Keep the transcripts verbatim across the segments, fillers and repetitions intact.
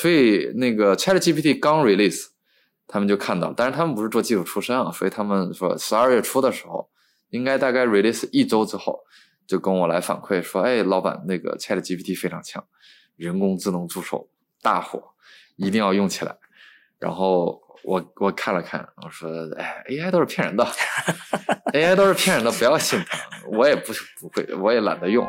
所以那个 ChatGPT 刚 release， 他们就看到，但是他们不是做技术出身啊，所以他们说十二月初的时候，应该大概 release 一周之后，就跟我来反馈说，哎，老板，那个 ChatGPT 非常强，人工智能助手大火，一定要用起来。然后我我看了看，我说，哎 ，A I 都是骗人的，A I 都是骗人的，不要信它。我也不是不会，我也懒得用。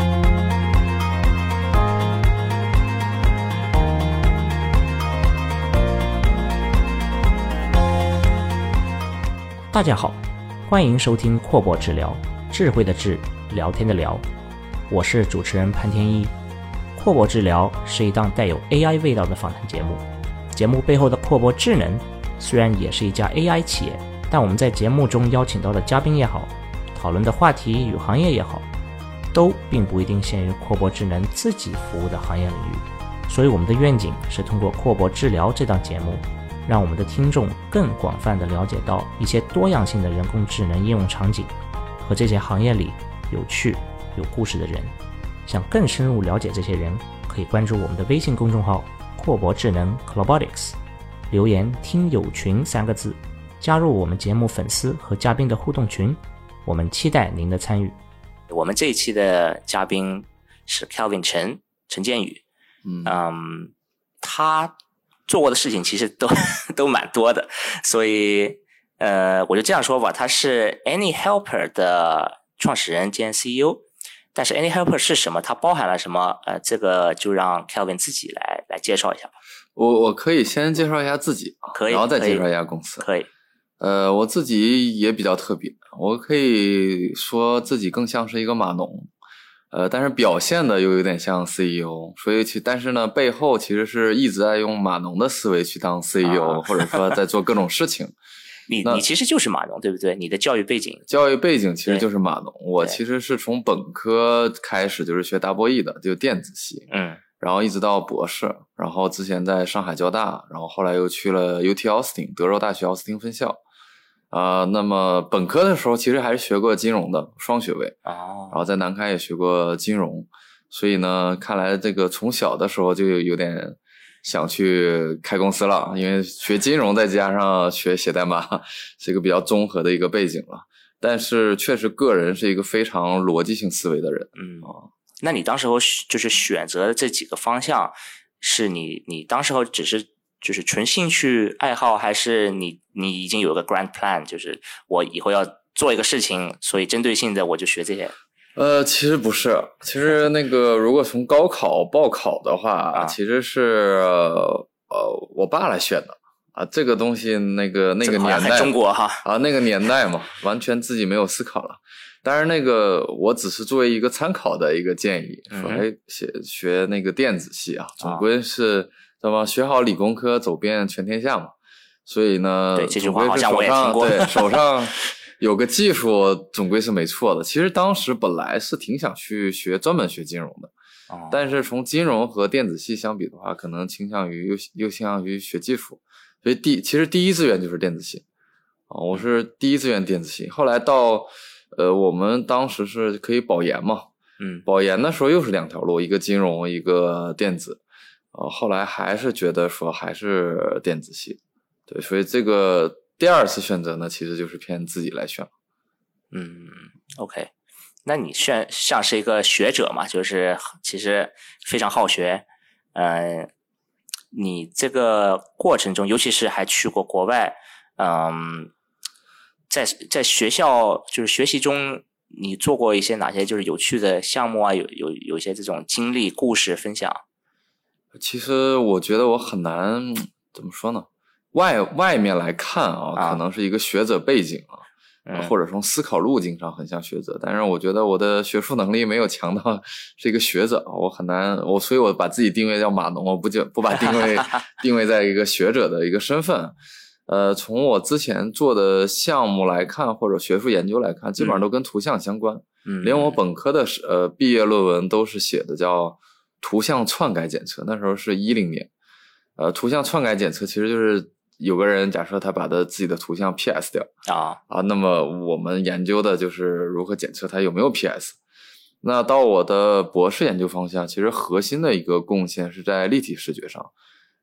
大家好，欢迎收听阔博治疗，智慧的智，聊天的聊，我是主持人潘天一。阔博治疗是一档带有 A I 味道的访谈节目，节目背后的阔博智能虽然也是一家 A I 企业，但我们在节目中邀请到的嘉宾也好，讨论的话题与行业也好，都并不一定限于阔博智能自己服务的行业领域。所以我们的愿景是通过阔博治疗这档节目，让我们的听众更广泛地了解到一些多样性的人工智能应用场景和这些行业里有趣有故事的人。想更深入了解这些人，可以关注我们的微信公众号阔博智能 Clobotics， 留言听友群三个字，加入我们节目粉丝和嘉宾的互动群，我们期待您的参与。我们这一期的嘉宾是 Kelvin 陈陈建宇，嗯, 嗯他做过的事情其实都都蛮多的，所以呃，我就这样说吧，他是 AnyHelper 的创始人兼 C E O， 但是 AnyHelper 是什么，它包含了什么，呃，这个就让 Kelvin 自己来来介绍一下吧。 我我可以先介绍一下自己， 可以， 然后再介绍一下公司。 可以。 呃，我自己也比较特别，我可以说自己更像是一个码农。呃，但是表现的又有点像 C E O， 所以其但是呢，背后其实是一直在用码农的思维去当 C E O，、啊、或者说在做各种事情。 你你其实就是码农，对不对？你的教育背景， 教育背景其实就是码农。我其实是从本科开始就是学 double E 的，就电子系， 嗯， 然后一直到博士，然后之前在上海交大，然后后来又去了 U T 奥斯汀，德州大学奥斯汀分校。啊、呃，那么本科的时候其实还是学过金融的双学位哦， 然后在南开也学过金融，所以呢，看来这个从小的时候就有点想去开公司了，因为学金融再加上学写代码，是一个比较综合的一个背景了。但是确实个人是一个非常逻辑性思维的人， 嗯，哦，那你当时候就是选择的这几个方向，是你你当时候只是就是纯兴趣爱好，还是你你已经有个 grand plan， 就是我以后要做一个事情，所以针对性的我就学这些？ 呃，其实不是，其实那个如果从高考报考的话， 啊、 其实是呃我爸来选的啊，这个东西那个那个年代中国哈啊那个年代嘛，完全自己没有思考了。当然那个我只是作为一个参考的一个建议， 嗯、 说哎学学那个电子系啊，总归是。那么学好理工科，走遍全天下嘛。所以呢， 对这句话好像我也听过。 对，手上有个技术，总归是没错的。其实当时本来是挺想去学专门学金融的， 哦、 但是从金融和电子系相比的话，可能倾向于又又倾向于学技术。所以第其实第一志愿就是电子系啊，我是第一志愿电子系。后来到呃，我们当时是可以保研嘛， 嗯， 保研的时候又是两条路，一个金融，一个电子。呃，后来还是觉得说还是电子系，对，所以这个第二次选择呢，其实就是偏自己来选。 嗯 ，OK， 那你像像是一个学者嘛，就是其实非常好学，呃，你这个过程中，尤其是还去过国外，嗯，在在学校就是学习中，你做过一些哪些就是有趣的项目啊？有有有一些这种经历故事分享。 其实我觉得我很难怎么说呢，外外面来看啊， 啊可能是一个学者背景啊、嗯、或者从思考路径上很像学者，但是我觉得我的学术能力没有强到是一个学者，我很难我所以我把自己定位叫码农，我不就不把定位定位在一个学者的一个身份。呃，从我之前做的项目来看，或者学术研究来看，基本上都跟图像相关。 嗯， 连我本科的呃毕业论文都是写的叫图像篡改检测，那时候是一零年。呃，图像篡改检测其实就是有个人假设他把他自己的图像 P S 掉啊啊，那么我们研究的就是如何检测它有没有 P S。那到我的博士研究方向，其实核心的一个贡献是在立体视觉上，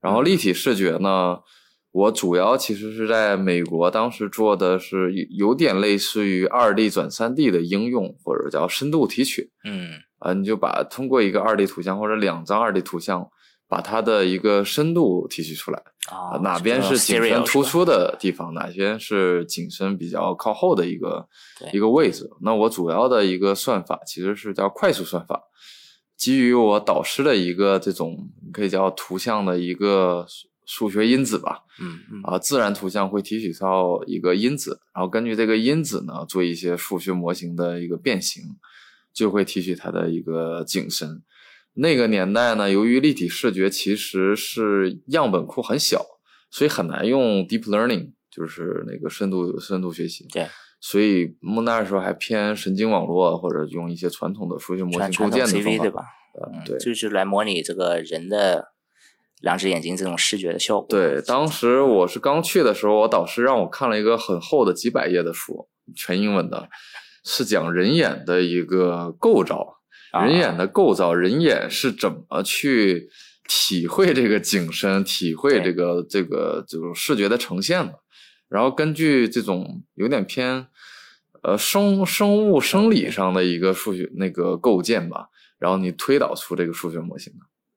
然后立体视觉呢，我主要其实是在美国当时做的是有点类似于 二 D 转 三 D 的应用，或者叫深度提取。 嗯， 啊，你就把通过一个 二 D 图像或者两张 二 D 图像，把它的一个深度提取出来。 啊、 哦，哪边是景深突出的地方，哪边是景深比较靠后的一个一个位置。那我主要的一个算法其实是叫快速算法，基于我导师的一个这种可以叫图像的一个数学因子吧。 嗯嗯。 啊，自然图像会提取到一个因子，然后根据这个因子呢做一些数学模型的一个变形，就会提取它的一个景深。那个年代呢，由于立体视觉其实是样本库很小，所以很难用 deep learning， 就是那个深度深度学习。 对， 所以那时候还偏神经网络或者用一些传统的数学模型构建的方法， C V 对吧？ 嗯，对， 就是来模拟这个人的两只眼睛这种视觉的效果。 对，当时我是刚去的时候，我导师让我看了一个很厚的几百页的书，全英文的，是讲人眼的一个构造。人眼的构造，人眼是怎么去体会这个景深，体会这个这个这种视觉的呈现的，然后根据这种有点偏呃生生物生理上的一个数学那个构建吧，然后你推导出这个数学模型的。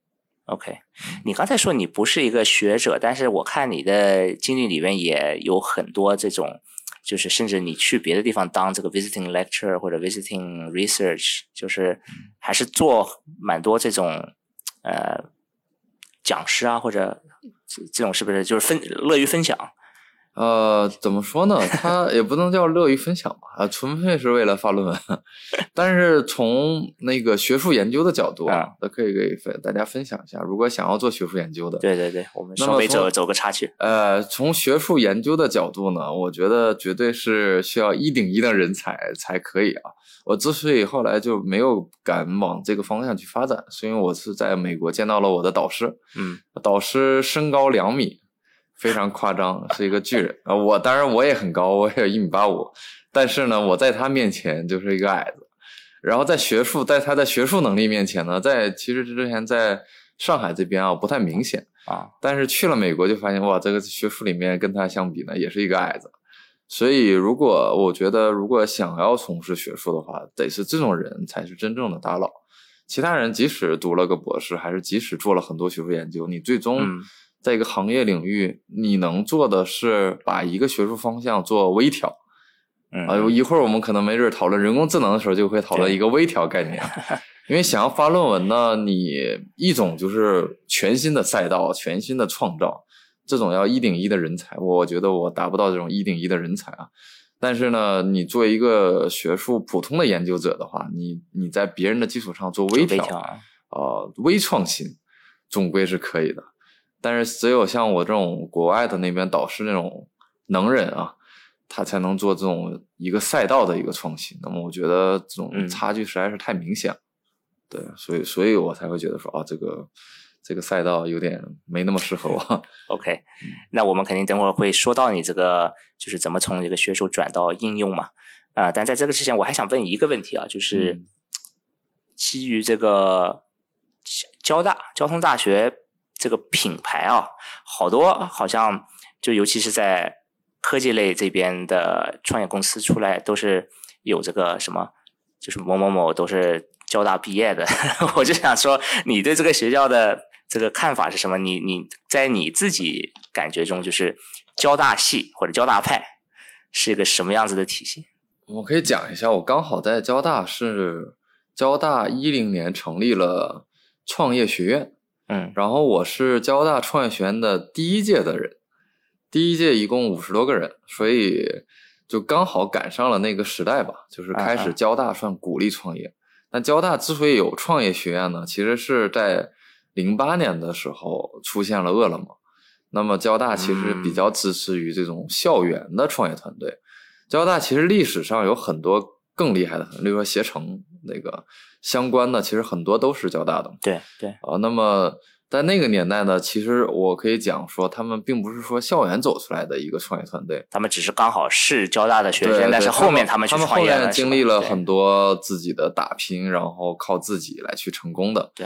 OK， 你刚才说你不是一个学者，但是我看你的经历里面也有很多这种，就是甚至你去别的地方当这个 visiting lecturer 或者 visiting research， 就是还是做蛮多这种呃讲师啊，或者这种是不是就是分乐于分享？ 呃，怎么说呢？他也不能叫乐于分享吧，啊，纯粹是为了发论文。但是从那个学术研究的角度啊，都、嗯、可以给大家分享一下。如果想要做学术研究的， 对对对，我们稍微走走个插曲。 呃，从学术研究的角度呢，我觉得绝对是需要一顶一的人才才可以啊。我之所以后来就没有敢往这个方向去发展，是因为我是在美国见到了我的导师， 嗯， 导师身高两米。非常夸张，是一个巨人啊！我当然我也很高，我也有一米八五，但是呢，我在他面前就是一个矮子。然后在学术，在他的学术能力面前呢，在其实之前在上海这边啊不太明显啊， 但是去了美国就发现哇，这个学术里面跟他相比呢，也是一个矮子。所以如果我觉得如果想要从事学术的话，得是这种人才是真正的大佬。其他人即使读了个博士，还是即使做了很多学术研究，你最终、嗯在一个行业领域，你能做的是把一个学术方向做微调。 嗯， 啊，一会儿我们可能没准讨论人工智能的时候，就会讨论一个微调概念。因为想要发论文呢，你一种就是全新的赛道、全新的创造，这种要一顶一的人才，我觉得我达不到这种一顶一的人才啊。但是呢，你作为一个学术普通的研究者的话，你你在别人的基础上做微调， 微调啊， 呃，微创新，总归是可以的。但是只有像我这种国外的那边导师那种能人啊，他才能做这种一个赛道的一个创新。那么我觉得这种差距实在是太明显了、嗯、对，所以所以我才会觉得说啊，这个这个赛道有点没那么适合我。 OK， 那我们肯定等会儿会说到你这个就是怎么从这个学术转到应用嘛。啊、呃，但在这个之前我还想问一个问题啊，就是基于这个交大交通大学这个品牌啊，好多好像就尤其是在科技类这边的创业公司出来都是有这个什么，就是某某某都是交大毕业的。我就想说，你对这个学校的这个看法是什么？你你在你自己感觉中，就是交大系或者交大派是一个什么样子的体系？ 我可以讲一下，我刚好在交大是交大一零年成立了创业学院。 嗯， 然后我是交大创业学院的第一届的人，第一届一共五十多个人，所以就刚好赶上了那个时代吧，就是开始交大算鼓励创业。但交大之所以有创业学院呢，其实是在零八年的时候出现了饿了么。那么交大其实比较支持于这种校园的创业团队。嗯、交大其实历史上有很多更厉害的，例如说携程那个相关的，其实很多都是交大的。 对对啊，那么在那个年代呢，其实我可以讲说，他们并不是说校园走出来的一个创业团队， 他们只是刚好是交大的学生，但是后面他们去创业了， 他们后面经历了很多自己的打拼，然后靠自己来去成功的。 对，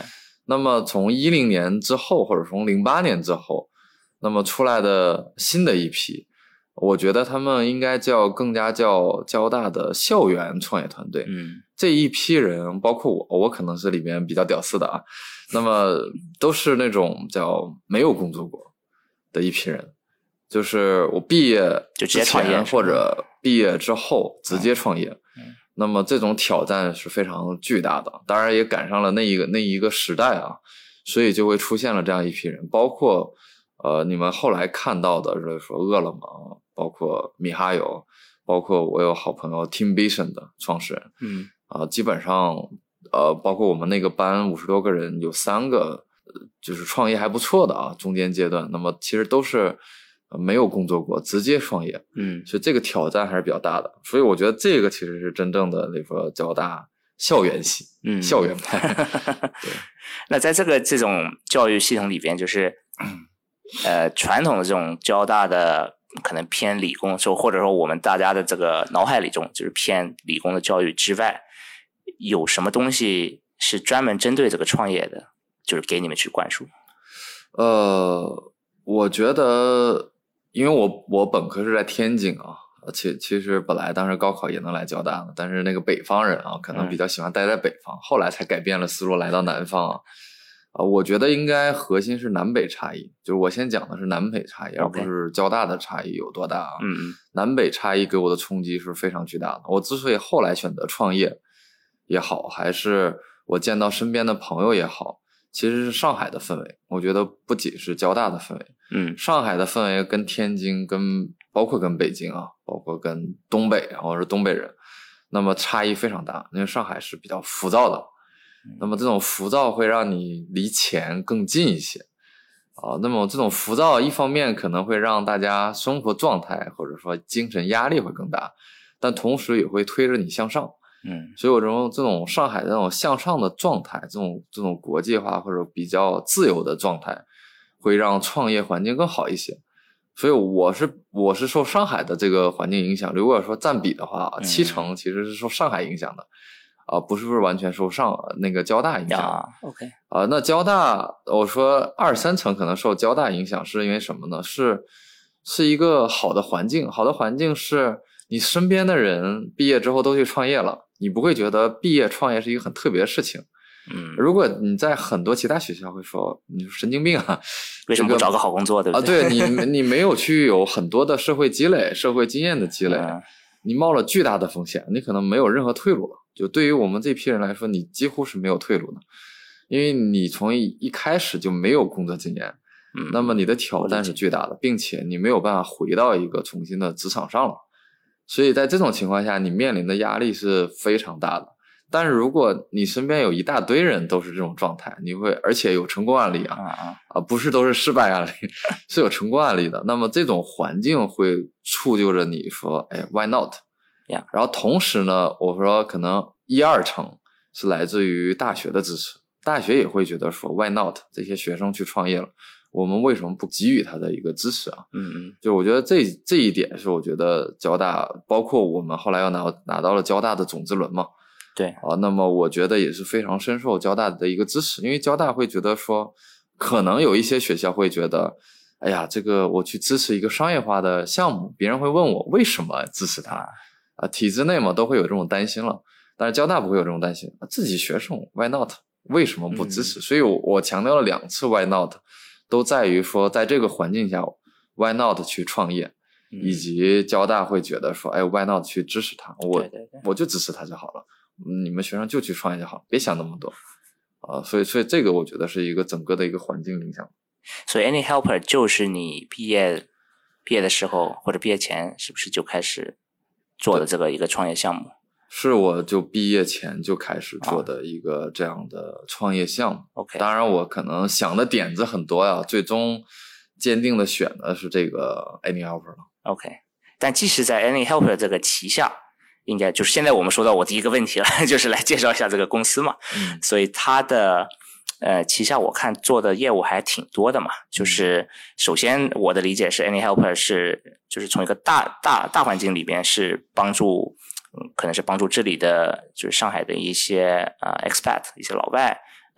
那么从一零年之后，或者从零八年之后，那么出来的新的一批，我觉得他们应该叫更加叫交大的校园创业团队。 嗯， 这一批人，包括我，我可能是里面比较屌丝的啊，那么都是那种叫没有工作过的一批人，就是我毕业就直接创业， 或者毕业之后直接创业。 嗯， 那么这种挑战是非常巨大的，当然也赶上了那一个那一个时代啊，所以就会出现了这样一批人，包括呃你们后来看到的，就是说饿了么，包括米哈游，包括我有好朋友 Teamvision 的创始人， 嗯啊、呃，基本上呃包括我们那个班五十多个人，有三个、呃、就是创业还不错的啊，中间阶段，那么其实都是。没有工作过，直接创业， 嗯， 所以这个挑战还是比较大的。所以我觉得这个其实是真正的那个交大校园系， 嗯， 校园派。对， 那在这个这种教育系统里边，就是呃传统的这种交大的可能偏理工，说或者说我们大家的这个脑海里中就是偏理工的教育之外，有什么东西是专门针对这个创业的，就是给你们去灌输？ 呃，我觉得。因为我我本科是在天津啊，其其实本来当时高考也能来交大的，但是那个北方人啊，可能比较喜欢待在北方，嗯、后来才改变了思路来到南方啊。啊，我觉得应该核心是南北差异，就是我先讲的是南北差异， Okay. 而不是交大的差异有多大啊。 嗯嗯， 南北差异给我的冲击是非常巨大的。我之所以后来选择创业也好，还是我见到身边的朋友也好，其实是上海的氛围，我觉得不仅是交大的氛围。 嗯， 上海的氛围跟天津跟包括跟北京啊，包括跟东北，或者是东北人，那么差异非常大。因为上海是比较浮躁的，那么这种浮躁会让你离钱更近一些啊。那么这种浮躁一方面可能会让大家生活状态或者说精神压力会更大，但同时也会推着你向上。 嗯， 所以我认为这种上海的那种向上的状态，这种这种国际化或者比较自由的状态，会让创业环境更好一些。所以我是我是受上海的这个环境影响，如果说占比的话， 嗯、 七成其实是受上海影响的啊、呃，不是不是完全受上那个交大影响。 啊 OK 啊、呃，那交大我说二三成可能受交大影响，是因为什么呢？是是一个好的环境，好的环境是你身边的人毕业之后都去创业了，你不会觉得毕业创业是一个很特别的事情。 嗯， 如果你在很多其他学校会说你神经病啊， 为什么不找个好工作，对不对？啊，对你你没有去有很多的社会积累、社会经验的积累， 嗯、 你冒了巨大的风险，你可能没有任何退路了。就对于我们这批人来说，你几乎是没有退路的，因为你从一一开始就没有工作经验， 嗯， 那么你的挑战是巨大的，并且你没有办法回到一个重新的职场上了。所以在这种情况下，你面临的压力是非常大的。但是如果你身边有一大堆人都是这种状态，你会而且有成功案例啊， 啊啊不是都是失败案例，是有成功案例的。那么这种环境会触就着你说，哎 ，why not？ Yeah. 然后同时呢，我说可能一二成是来自于大学的支持，大学也会觉得说 why not？ 这些学生去创业了，我们为什么不给予他的一个支持啊？ 嗯嗯， 就我觉得这这一点是我觉得交大，包括我们后来要拿拿到了交大的种子轮嘛。 对啊，那么我觉得也是非常深受交大的一个支持，因为交大会觉得说，可能有一些学校会觉得，哎呀，这个我去支持一个商业化的项目，别人会问我为什么支持它啊？体制内嘛都会有这种担心了，但是交大不会有这种担心，自己学生 why not？ 为什么不支持？嗯、所以我我强调了两次 why not， 都在于说在这个环境下 why not 去创业。嗯、以及交大会觉得说，哎 why not 去支持他，我对对对我就支持他就好了。你们学生就去创业就好，别想那么多啊！所以，所以这个我觉得是一个整个的一个环境影响。 所以 AnyHelper 就是你毕业毕业的时候或者毕业前，是不是就开始做的这个一个创业项目？ 是，我就毕业前就开始做的一个这样的创业项目。 OK， 当然我可能想的点子很多呀，最终坚定的选的是这个 AnyHelper 了。 OK， 但即使在 AnyHelper 这个旗下。应该就是现在我们说到我第一个问题了，就是来介绍一下这个公司嘛。 嗯， 所以它的呃旗下我看做的业务还挺多的嘛。就是首先我的理解是 AnyHelper 是就是从一个大大大环境里边是帮助，嗯，可能是帮助这里的就是上海的一些呃 expat 一些老外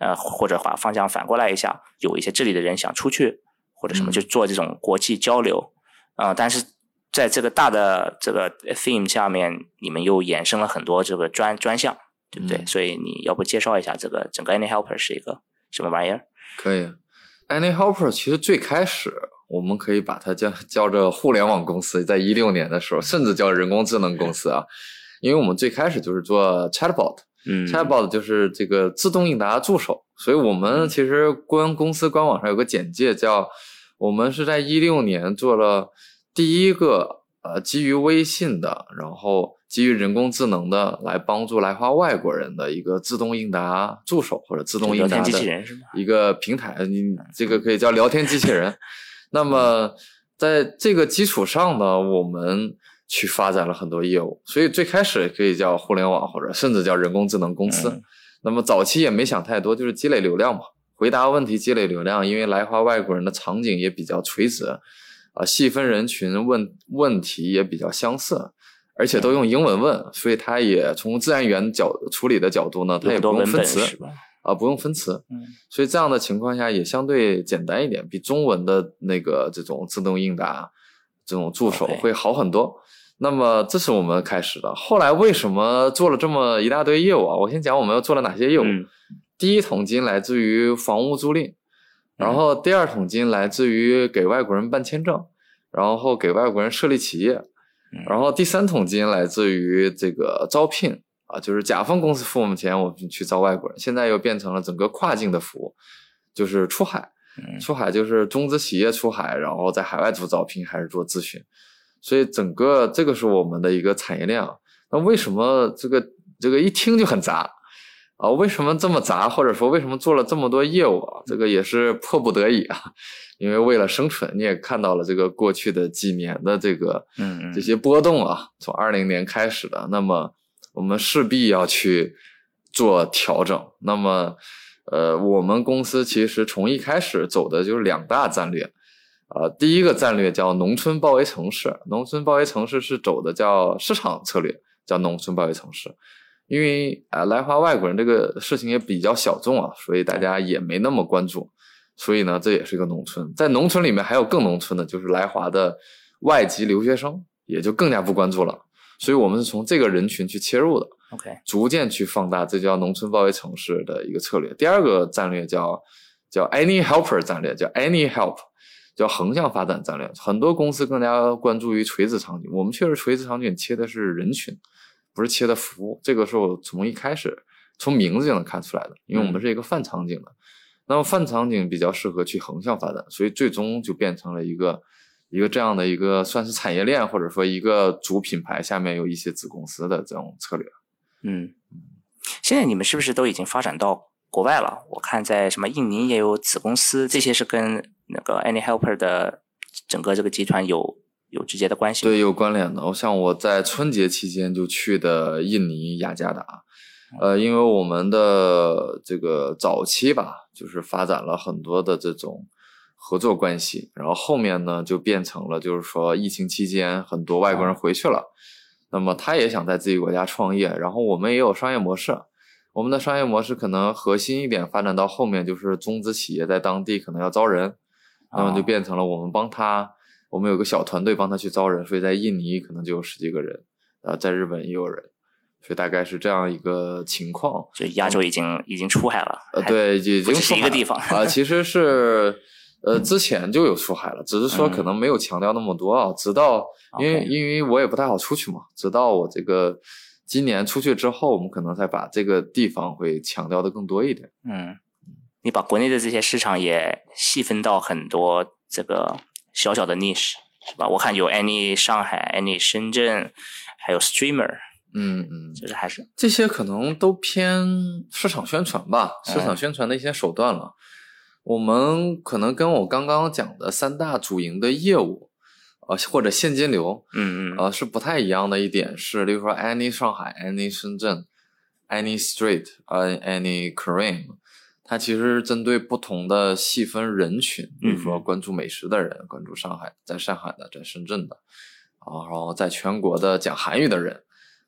呃，或者把方向反过来一下，有一些这里的人想出去或者什么，就做这种国际交流啊、呃。但是在这个大的这个 theme 下面，你们又衍生了很多这个专专项，对不对？嗯、所以你要不介绍一下这个整个 AnyHelper 是一个什么玩意儿？ 可以 ，AnyHelper 其实最开始我们可以把它叫叫着互联网公司，在一六年的时候，甚至叫人工智能公司啊，因为我们最开始就是做 Chatbot， 嗯 ，Chatbot 就是这个自动应答助手，所以我们其实官公司官网上有个简介叫，我们是在一六年做了第一个呃基于微信的，然后基于人工智能的来帮助来华外国人的一个自动应答助手或者自动应答的一个平台，你这个可以叫聊天机器人。那么在这个基础上呢，我们去发展了很多业务，所以最开始可以叫互联网或者甚至叫人工智能公司、嗯、那么早期也没想太多，就是积累流量嘛，回答问题积累流量，因为来华外国人的场景也比较垂直啊、呃，细分人群问问题也比较相似，而且都用英文问、嗯、所以它也从自然语言角处理的角度呢，它也不用分词啊，不用分词，嗯，所以这样的情况下也相对简单一点，比中文的那个这种自动应答这种助手会好很多。Okay. 那么这是我们开始的，后来为什么做了这么一大堆业务啊？我先讲我们又做了哪些业务。嗯、第一桶金来自于房屋租赁，然后第二桶金来自于给外国人办签证，然后给外国人设立企业，然后第三桶金来自于这个招聘。啊，就是甲方公司付我们钱，我们去招外国人，现在又变成了整个跨境的服务，就是出海，出海就是中资企业出海，然后在海外做招聘还是做咨询，所以整个这个是我们的一个产业链。那为什么这个这个一听就很杂啊？为什么这么杂？或者说为什么做了这么多业务啊？这个也是迫不得已啊，因为为了生存，你也看到了这个过去的几年的这个嗯这些波动啊，从二零年开始的，那么我们势必要去做调整。那么呃，我们公司其实从一开始走的就是两大战略。呃，第一个战略叫农村包围城市，农村包围城市是走的叫市场策略，叫农村包围城市。因为啊、呃，来华外国人这个事情也比较小众啊，所以大家也没那么关注。所以呢，这也是一个农村。在农村里面还有更农村的，就是来华的外籍留学生，也就更加不关注了。所以我们是从这个人群去切入的 ，OK， 逐渐去放大，这叫农村包围城市的一个策略。第二个战略叫叫 AnyHelper 战略，叫 AnyHelp， 叫横向发展战略。很多公司更加关注于垂直场景，我们确实垂直场景切的是人群，不是切的服务。这个是我从一开始从名字就能看出来的，因为我们是一个泛场景的。嗯、那么泛场景比较适合去横向发展，所以最终就变成了一个。一个这样的一个算是产业链，或者说一个主品牌下面有一些子公司的这种策略。 嗯，现在你们是不是都已经发展到国外了？我看在什么印尼也有子公司，这些是跟那个 AnyHelper 的整个这个集团有有直接的关系。 对，有关联的。像我在春节期间就去的印尼雅加达，呃，因为我们的这个早期吧，就是发展了很多的这种合作关系，然后后面呢就变成了就是说疫情期间很多外国人回去了，那么他也想在自己国家创业，然后我们也有商业模式，我们的商业模式可能核心一点发展到后面就是中资企业在当地可能要招人，那么就变成了我们帮他，我们有个小团队帮他去招人，所以在印尼可能就有十几个人，呃，在日本也有人，所以大概是这样一个情况。 所以亚洲已经、嗯、已经出海了， 呃，对，已经不只是一个地方啊、呃，其实是。呃，之前就有出海了，只是说可能没有强调那么多啊。嗯、直到因为、okay. 因为我也不太好出去嘛，直到我这个今年出去之后，我们可能才把这个地方会强调的更多一点。 嗯，你把国内的这些市场也细分到很多这个小小的 niche 是吧？我看有 Any 上海、Any 深圳，还有 Streamer。 嗯嗯， 就是还是这些可能都偏市场宣传吧，市场宣传的一些手段了。嗯，我们可能跟我刚刚讲的三大主营的业务，呃，或者现金流， 嗯嗯， 呃，是不太一样的一点是，例如说 Any 上海、Any 深圳、Any Street、呃 Any Korean， 它其实是针对不同的细分人群，比如说关注美食的人，嗯、关注上海，在上海的，在深圳的，然后在全国的讲韩语的人。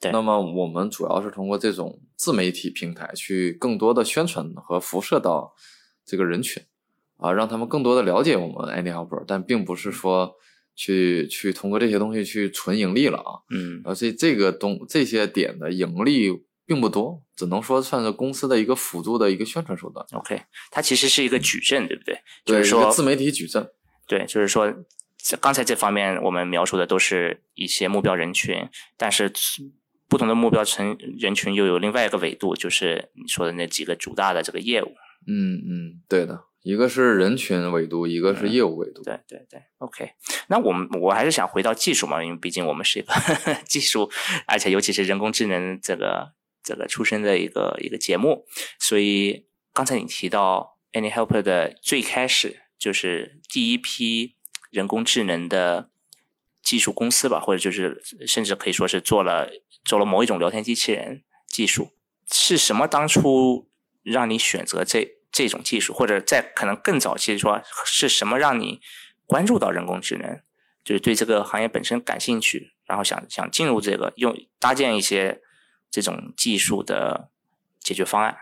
对， 那么我们主要是通过这种自媒体平台去更多的宣传和辐射到这个人群啊，让他们更多的了解我们 AnyHelper， 但并不是说去去通过这些东西去纯盈利了啊。 嗯， 而且这个东这些点的盈利并不多，只能说算是公司的一个辅助的一个宣传手段。 OK， 它其实是一个矩阵，对不对？ 对， 就是说一个自媒体矩阵。 对，就是说刚才这方面我们描述的都是一些目标人群，但是不同的目标层人群又有另外一个维度，就是你说的那几个主大的这个业务。 嗯嗯，对的，一个是人群维度，一个是业务维度。 嗯、对对对 ，OK。那我们我还是想回到技术嘛，因为毕竟我们是一个技术，而且尤其是人工智能这个这个出身的一个一个节目，所以刚才你提到 AnyHelper 的最开始就是第一批人工智能的技术公司吧，或者就是甚至可以说是做了做了某一种聊天机器人技术，是什么当初让你选择这这种技术，或者在可能更早期说是什么让你关注到人工智能，就是对这个行业本身感兴趣，然后想想进入这个用搭建一些这种技术的解决方案。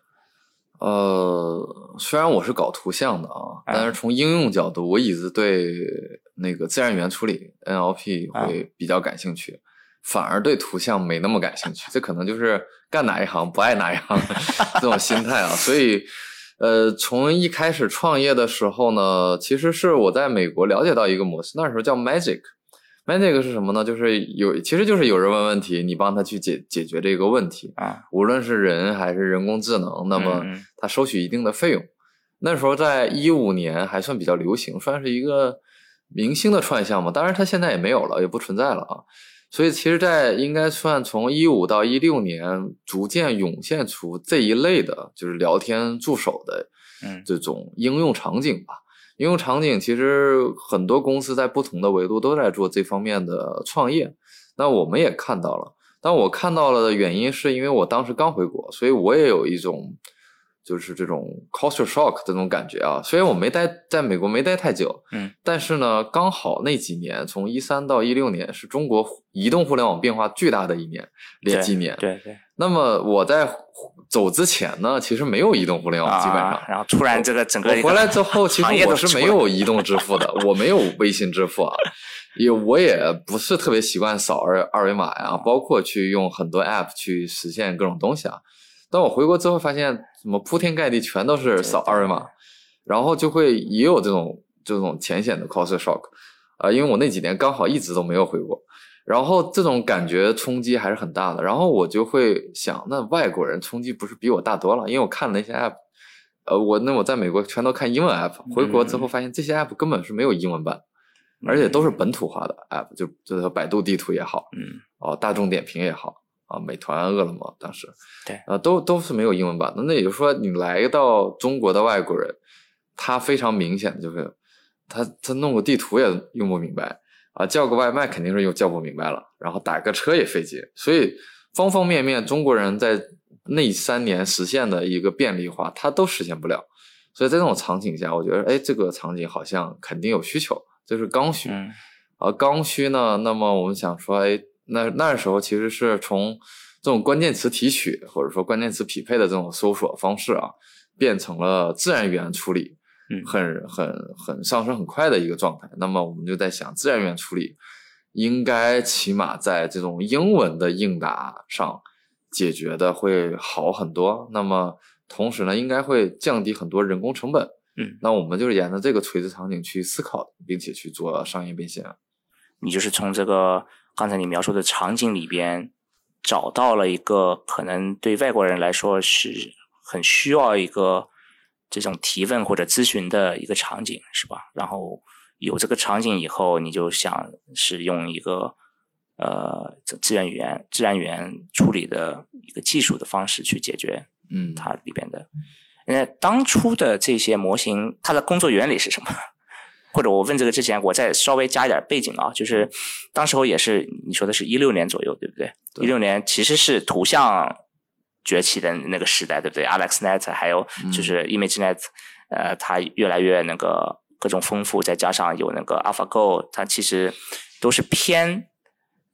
呃，虽然我是搞图像的啊，但是从应用角度，我一直对那个自然语言处理 N L P 会比较感兴趣，嗯、反而对图像没那么感兴趣。这可能就是干哪一行不爱哪一行这种心态啊。所以，呃，从一开始创业的时候呢，其实是我在美国了解到一个模式，那时候叫 Magic。Magic 是什么呢？就是有，其实就是有人问问题，你帮他去解解决这个问题啊。无论是人还是人工智能，那么他收取一定的费用。嗯、那时候在一五年还算比较流行，算是一个明星的串项嘛。当然它现在也没有了，也不存在了啊。所以其实在应该算从一五到一六年，逐渐涌现出这一类的，就是聊天助手的这种应用场景吧。应用场景其实很多公司在不同的维度都在做这方面的创业，那我们也看到了。但我看到了的原因是因为我当时刚回国，所以我也有一种就是这种 culture shock 这种感觉啊。虽然我没待在美国没待太久，嗯，但是呢，刚好那几年从一三到一六年是中国移动互联网变化巨大的一年，连几年。 对 对, 对。 那么我在走之前呢，其实没有移动互联网，基本上。 啊、然后突然这个整个我回来之后，其实我是没有移动支付的，我没有微信支付啊，也我也不是特别习惯扫二二维码呀，包括去用很多 app 去实现各种东西啊。但我回国之后发现，什么铺天盖地全都是扫二维码，然后就会也有这种这种浅显的 culture shock 啊、呃，因为我那几年刚好一直都没有回国。然后这种感觉冲击还是很大的，然后我就会想，那外国人冲击不是比我大多了？因为我看了那些 app， 呃，我那我在美国全都看英文 app， 回国之后发现这些 app 根本是没有英文版，嗯、而且都是本土化的 app， 就就是百度地图也好，嗯，哦，大众点评也好，啊，美团、饿了么当时， 对， 呃，都都是没有英文版的。那也就是说，你来到中国的外国人，他非常明显的就是他他弄个地图也用不明白。啊，叫个外卖肯定是又叫不明白了，然后打个车也费劲，所以方方面面中国人在那三年实现的一个便利化，他都实现不了。所以在这种场景下，我觉得，哎，这个场景好像肯定有需求，这是刚需。嗯，而刚需呢，那么我们想说，哎，那那时候其实是从这种关键词提取或者说关键词匹配的这种搜索方式啊，变成了自然语言处理。很很很上升很快的一个状态，那么我们就在想，自然语言处理应该起码在这种英文的应答上解决的会好很多，那么同时呢，应该会降低很多人工成本。嗯，那我们就是沿着这个垂直场景去思考，并且去做商业变现。 你就是从这个刚才你描述的场景里边找到了一个可能对外国人来说是很需要一个这种提问或者咨询的一个场景，是吧？然后有这个场景以后，你就想是用一个呃自然语言自然语言处理的一个技术的方式去解决，嗯，它里边的。那当初的这些模型，它的工作原理是什么？或者我问这个之前，我再稍微加一点背景啊，就是当时候也是你说的是一六年左右，对不对？一六年其实是图像崛起的那个时代，对不对 ？AlexNet 还有就是 ImageNet，、嗯、呃，它越来越那个各种丰富，再加上有那个 AlphaGo， 它其实都是偏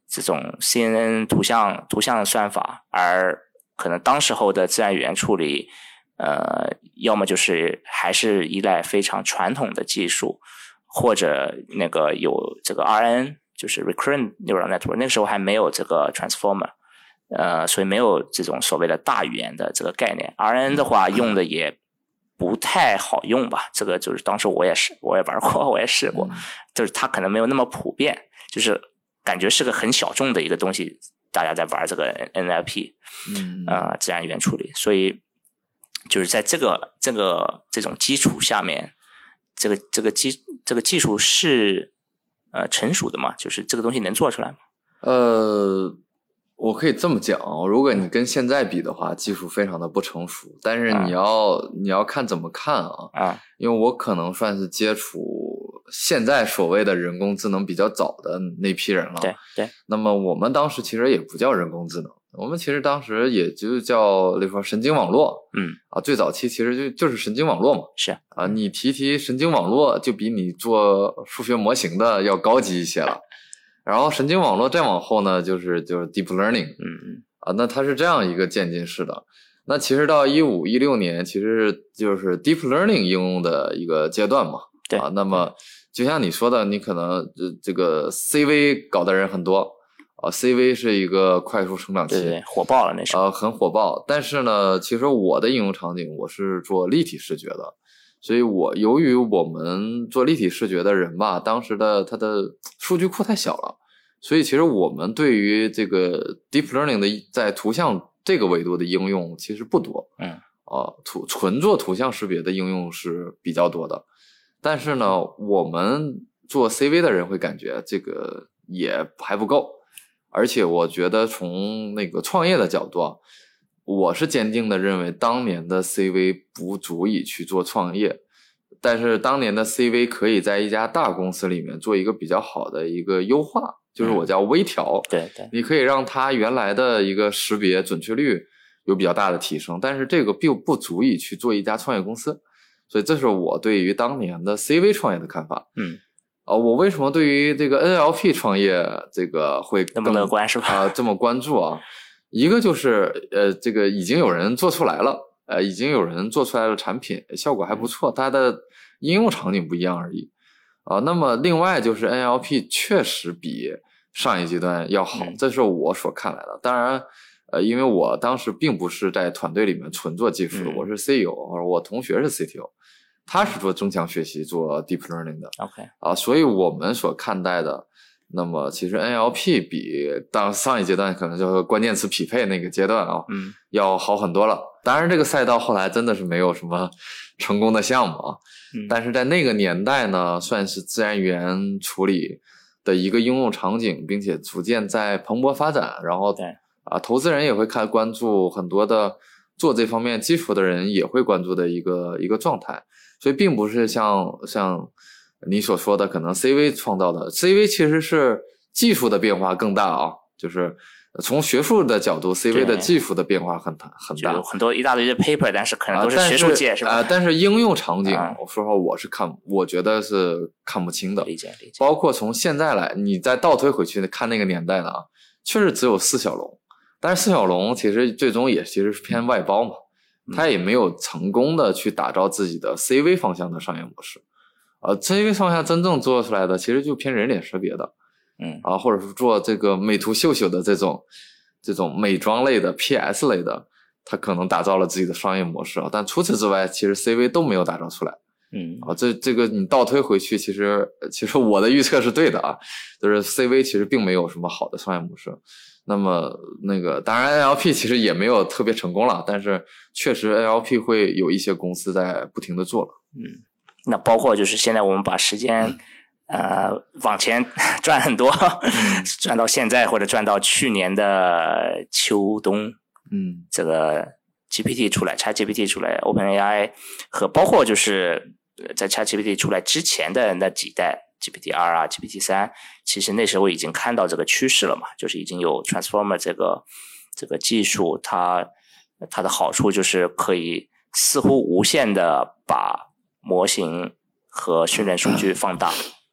这种 C N N 图像图像算法，而可能当时候的自然语言处理，呃，要么就是还是依赖非常传统的技术，或者那个有这个 R N， 就是 Recurrent Neural Network， 那个时候还没有这个 Transformer， 呃，所以没有这种所谓的大语言的这个概念。R N 的话用的也不太好用吧，这个就是当时我也是我也玩过，我也试过，就是它可能没有那么普遍，就是感觉是个很小众的一个东西，大家在玩这个 N L P， 嗯， 呃，自然语言处理，所以就是在这个这个这种基础下面，这个这个技这个技术是呃成熟的嘛？就是这个东西能做出来吗？ 呃，我可以这么讲，如果你跟现在比的话，技术非常的不成熟，但是你要、嗯、你要看怎么看啊？啊，因为我可能算是接触现在所谓的人工智能比较早的那批人了。 对对。那么我们当时其实也不叫人工智能。我们其实当时也就叫，例如说神经网络， 嗯啊，最早期其实就就是神经网络嘛， 是啊，你提提神经网络，就比你做数学模型的要高级一些了。然后神经网络再往后呢，就是就是 deep learning， 嗯嗯， 啊，那它是这样一个渐进式的。那其实到一五一六年，其实就是 deep learning 应用的一个阶段嘛， 对啊，那么就像你说的，你可能这这个 C V 搞的人很多。啊 ，C V 是一个快速成长期， 对对，火爆了那时候， 呃，很火爆。但是呢，其实我的应用场景我是做立体视觉的，所以我由于我们做立体视觉的人吧，当时的它的数据库太小了，所以其实我们对于这个 deep learning 的在图像这个维度的应用其实不多， 嗯， 啊，图纯做图像识别的应用是比较多的，但是呢，我们做 C V 的人会感觉这个也还不够。而且我觉得从那个创业的角度啊，我是坚定的认为当年的 C V 不足以去做创业，但是当年的 C V 可以在一家大公司里面做一个比较好的一个优化，就是我叫微调， 嗯、对对， 你可以让它原来的一个识别准确率有比较大的提升，但是这个并不足以去做一家创业公司，所以这是我对于当年的 C V 创业的看法。 嗯。 呃，我为什么对于这个 N L P 创业这个会那么乐观是吧？ 啊、呃，这么关注啊？一个就是呃，这个已经有人做出来了，呃，已经有人做出来了产品，效果还不错，它的应用场景不一样而已啊、呃。那么另外就是 N L P 确实比上一阶段要好， 嗯、 这是我所看来的。当然，呃，因为我当时并不是在团队里面纯做技术的， 嗯、 我是 C E O， 我同学是 C T O。他是做增强学习做 deep learning 的 ，OK 啊，所以我们所看待的，那么其实 N L P 比当上一阶段可能就是关键词匹配那个阶段啊， 嗯， 要好很多了。当然这个赛道后来真的是没有什么成功的项目啊， 嗯、 但是在那个年代呢，算是自然语言处理的一个应用场景，并且逐渐在蓬勃发展。然后对啊，投资人也会看关注很多的做这方面基础的人也会关注的一个一个状态。所以并不是像像你所说的可能 C V 创造的 C V 其实是技术的变化更大啊，就是从学术的角度 C V 的技术的变化很很大， 有很多一大堆的 paper， 但是可能都是学术界、 啊、 是吧？ 啊，但是应用场景， 啊、 我说实话我是看我觉得是看不清的， 理解理解。 包括从现在来，你再倒推回去看那个年代的啊，确实只有四小龙，但是四小龙其实最终也其实是偏外包嘛。他也没有成功的去打造自己的 C V 方向的商业模式，呃 ，C V 方向真正做出来的其实就偏人脸识别的， 嗯啊，或者是做这个美图秀秀的这种这种美妆类的 P S 类的，他可能打造了自己的商业模式啊，但除此之外，其实 C V 都没有打造出来， 嗯， 啊，这这个你倒推回去，其实其实我的预测是对的啊，就是 C V 其实并没有什么好的商业模式。那么那个当然 N L P 其实也没有特别成功了，但是确实 N L P 会有一些公司在不停的做了。 嗯，那包括就是现在我们把时间、嗯、呃往前转很多、嗯、转到现在或者转到去年的秋冬， 嗯， 这个 G P T 出来 ChatGPT 出来 OpenAI 和包括就是在 ChatGPT 出来之前的那几代G P T 二 啊 G P T 三，其实那时候已经看到这个趋势了嘛，就是已经有 Transformer 这个这个技术，它它的好处就是可以似乎无限的把模型和训练数据放大，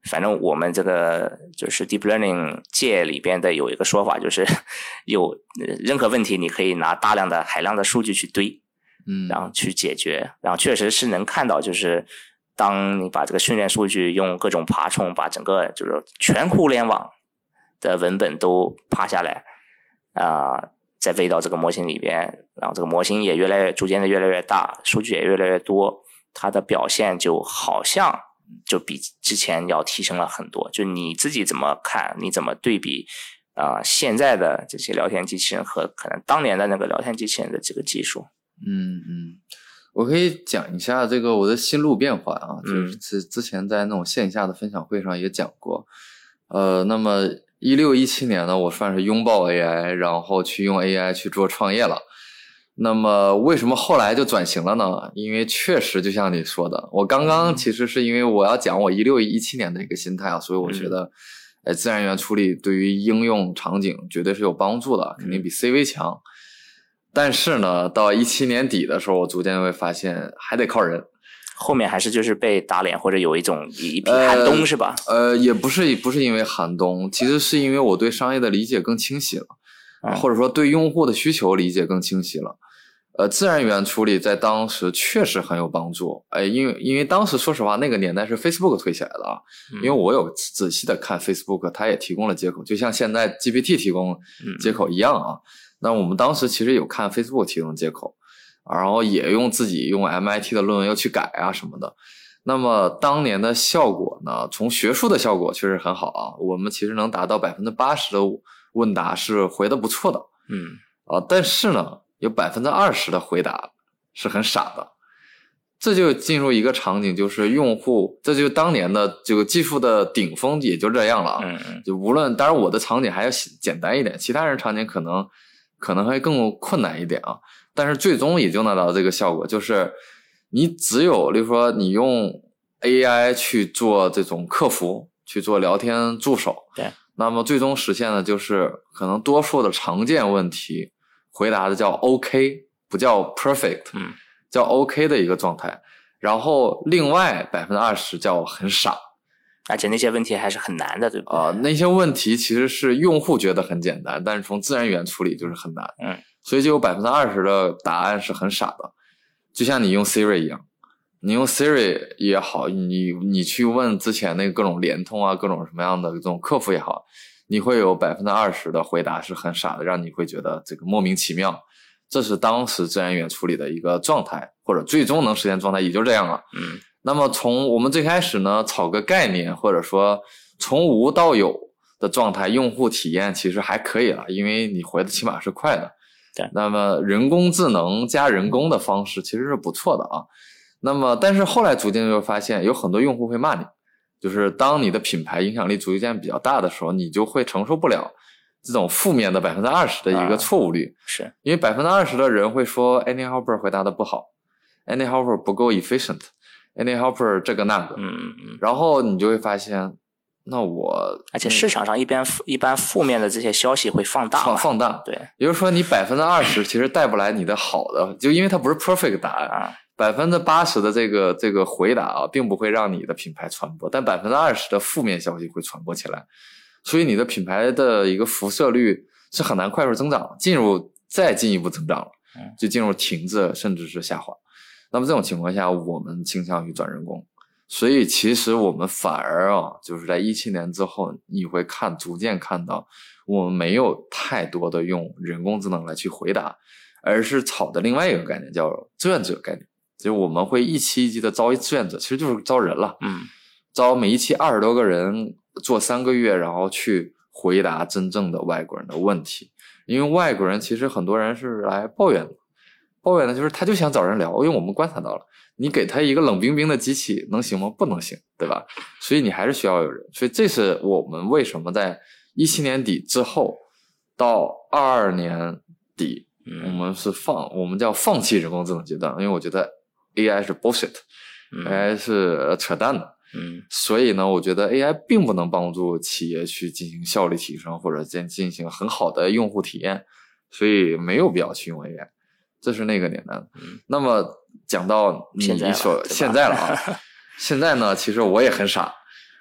反正我们这个就是 deep learning 界里边的有一个说法，就是有任何问题你可以拿大量的海量的数据去堆， 嗯， 然后去解决，然后确实是能看到，就是当你把这个训练数据用各种爬虫把整个就是全互联网的文本都爬下来啊、呃，再喂到这个模型里边，然后这个模型也越来越逐渐的越来越大，数据也越来越多，它的表现就好像就比之前要提升了很多。就你自己怎么看，你怎么对比啊、呃、现在的这些聊天机器人和可能当年的那个聊天机器人的这个技术？ 嗯嗯，我可以讲一下这个我的心路变化啊，就是之之前在那种线下的分享会上也讲过。呃，那么一六一七年呢，我算是拥抱 A I， 然后去用 A I 去做创业了。那么为什么后来就转型了呢？因为确实就像你说的，我刚刚其实是因为我要讲我一六一七年的一个心态啊，所以我觉得，哎、嗯，自然语言处理对于应用场景绝对是有帮助的，肯定比 C V 强。但是呢，到一七年底的时候，我逐渐会发现还得靠人。 后面还是就是被打脸，或者有一种一批寒冬、呃、是吧？ 呃，也不是不是因为寒冬，其实是因为我对商业的理解更清晰了，嗯、或者说对用户的需求理解更清晰了。呃，自然语言处理在当时确实很有帮助。哎、呃，因为因为当时说实话，那个年代是 Facebook 推起来的啊。嗯、因为我有仔细的看 Facebook， 它也提供了接口，就像现在 G P T 提供接口一样啊。嗯、那我们当时其实有看 Facebook 提供接口。然后也用自己用 M I T 的论文又去改啊什么的，那么当年的效果呢，从学术的效果确实很好啊，我们其实能达到 百分之八十 的问答是回得不错的， 嗯啊，但是呢有 百分之二十 的回答是很傻的，这就进入一个场景，就是用户，这就当年的这个技术的顶峰也就这样了啊， 嗯就无论当然我的场景还要简单一点，其他人场景可能可能会更困难一点啊。但是最终也就能达到这个效果，就是你只有例如说你用 A I 去做这种客服，去做聊天助手， 对， 那么最终实现的就是可能多数的常见问题回答的叫 OK， 不叫 perfect， 嗯， 叫 OK 的一个状态，然后另外 百分之二十 叫很傻， 而且那些问题还是很难的，对吧？ 啊、呃，那些问题其实是用户觉得很简单，但是从自然语言处理就是很难， 嗯。 所以就有 百分之二十 的答案是很傻的，就像你用 Siri 一样，你用 Siri 也好，你你去问之前那个各种联通啊，各种什么样的这种客服也好，你会有 百分之二十 的回答是很傻的，让你会觉得这个莫名其妙。这是当时自然语言处理的一个状态，或者最终能实现状态也就这样了。 嗯， 那么从我们最开始呢炒个概念，或者说从无到有的状态，用户体验其实还可以了，因为你回的起码是快的。 对， 那么人工智能加人工的方式其实是不错的啊。那么但是后来逐渐就发现有很多用户会骂你，就是当你的品牌影响力逐渐比较大的时候，你就会承受不了这种负面的 百分之二十 的一个错误率、 啊、是因为 百分之二十 的人会说 Andy Hopper 回答的不好， Andy Hopper 不够 efficient， Andy Hopper 这个那个， 嗯嗯， 然后你就会发现那我而且市场上一般一般负面的这些消息会放大放放大， 对， 也就是说你 百分之二十 其实带不来你的好的，就因为它不是 perfect 答案啊， 百分之八十 的这个这个回答啊，并不会让你的品牌传播，但 百分之二十 的负面消息会传播起来，所以你的品牌的一个辐射率是很难快速增长，进入再进一步增长了，就进入停滞甚至是下滑。那么这种情况下，我们倾向于转人工。所以其实我们反而啊，就是在一七年之后，你会看逐渐看到，我们没有太多的用人工智能来去回答，而是炒的另外一个概念叫志愿者概念，就是我们会一期一期的招一志愿者，其实就是招人了， 嗯， 招每一期二十多个人做三个月，然后去回答真正的外国人的问题，因为外国人其实很多人是来抱怨的，抱怨的就是他就想找人聊，因为我们观察到了。你给他一个冷冰冰的机器能行吗？不能行，对吧？所以你还是需要有人。所以这是我们为什么在一七年底之后到二二年底，我们是放我们叫放弃人工智能阶段，因为我觉得 A I 是 bullshit，A I 是扯淡的。 嗯， 所以呢，我觉得 A I 并不能帮助企业去进行效率提升或者进行很好的用户体验，所以没有必要去用 A I。这是那个年代的。 嗯， 那么讲到你所现在了， 现在了啊，现在呢，其实我也很傻，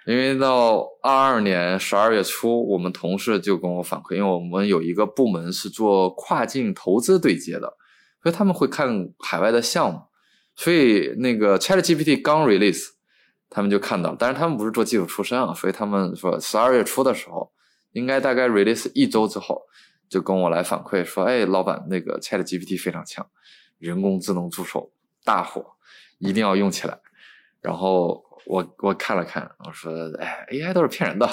因为到二二年十二月初，我们同事就跟我反馈，因为我们有一个部门是做跨境投资对接的，所以他们会看海外的项目，所以那个 ChatGPT 刚 release， 他们就看到，但是他们不是做技术出身啊，所以他们说十二月初的时候，应该大概 release 一周之后，就跟我来反馈说，哎，老板，那个 ChatGPT 非常强，人工智能助手大火，一定要用起来。然后我我看了看，我说，哎 ，A I 都是骗人的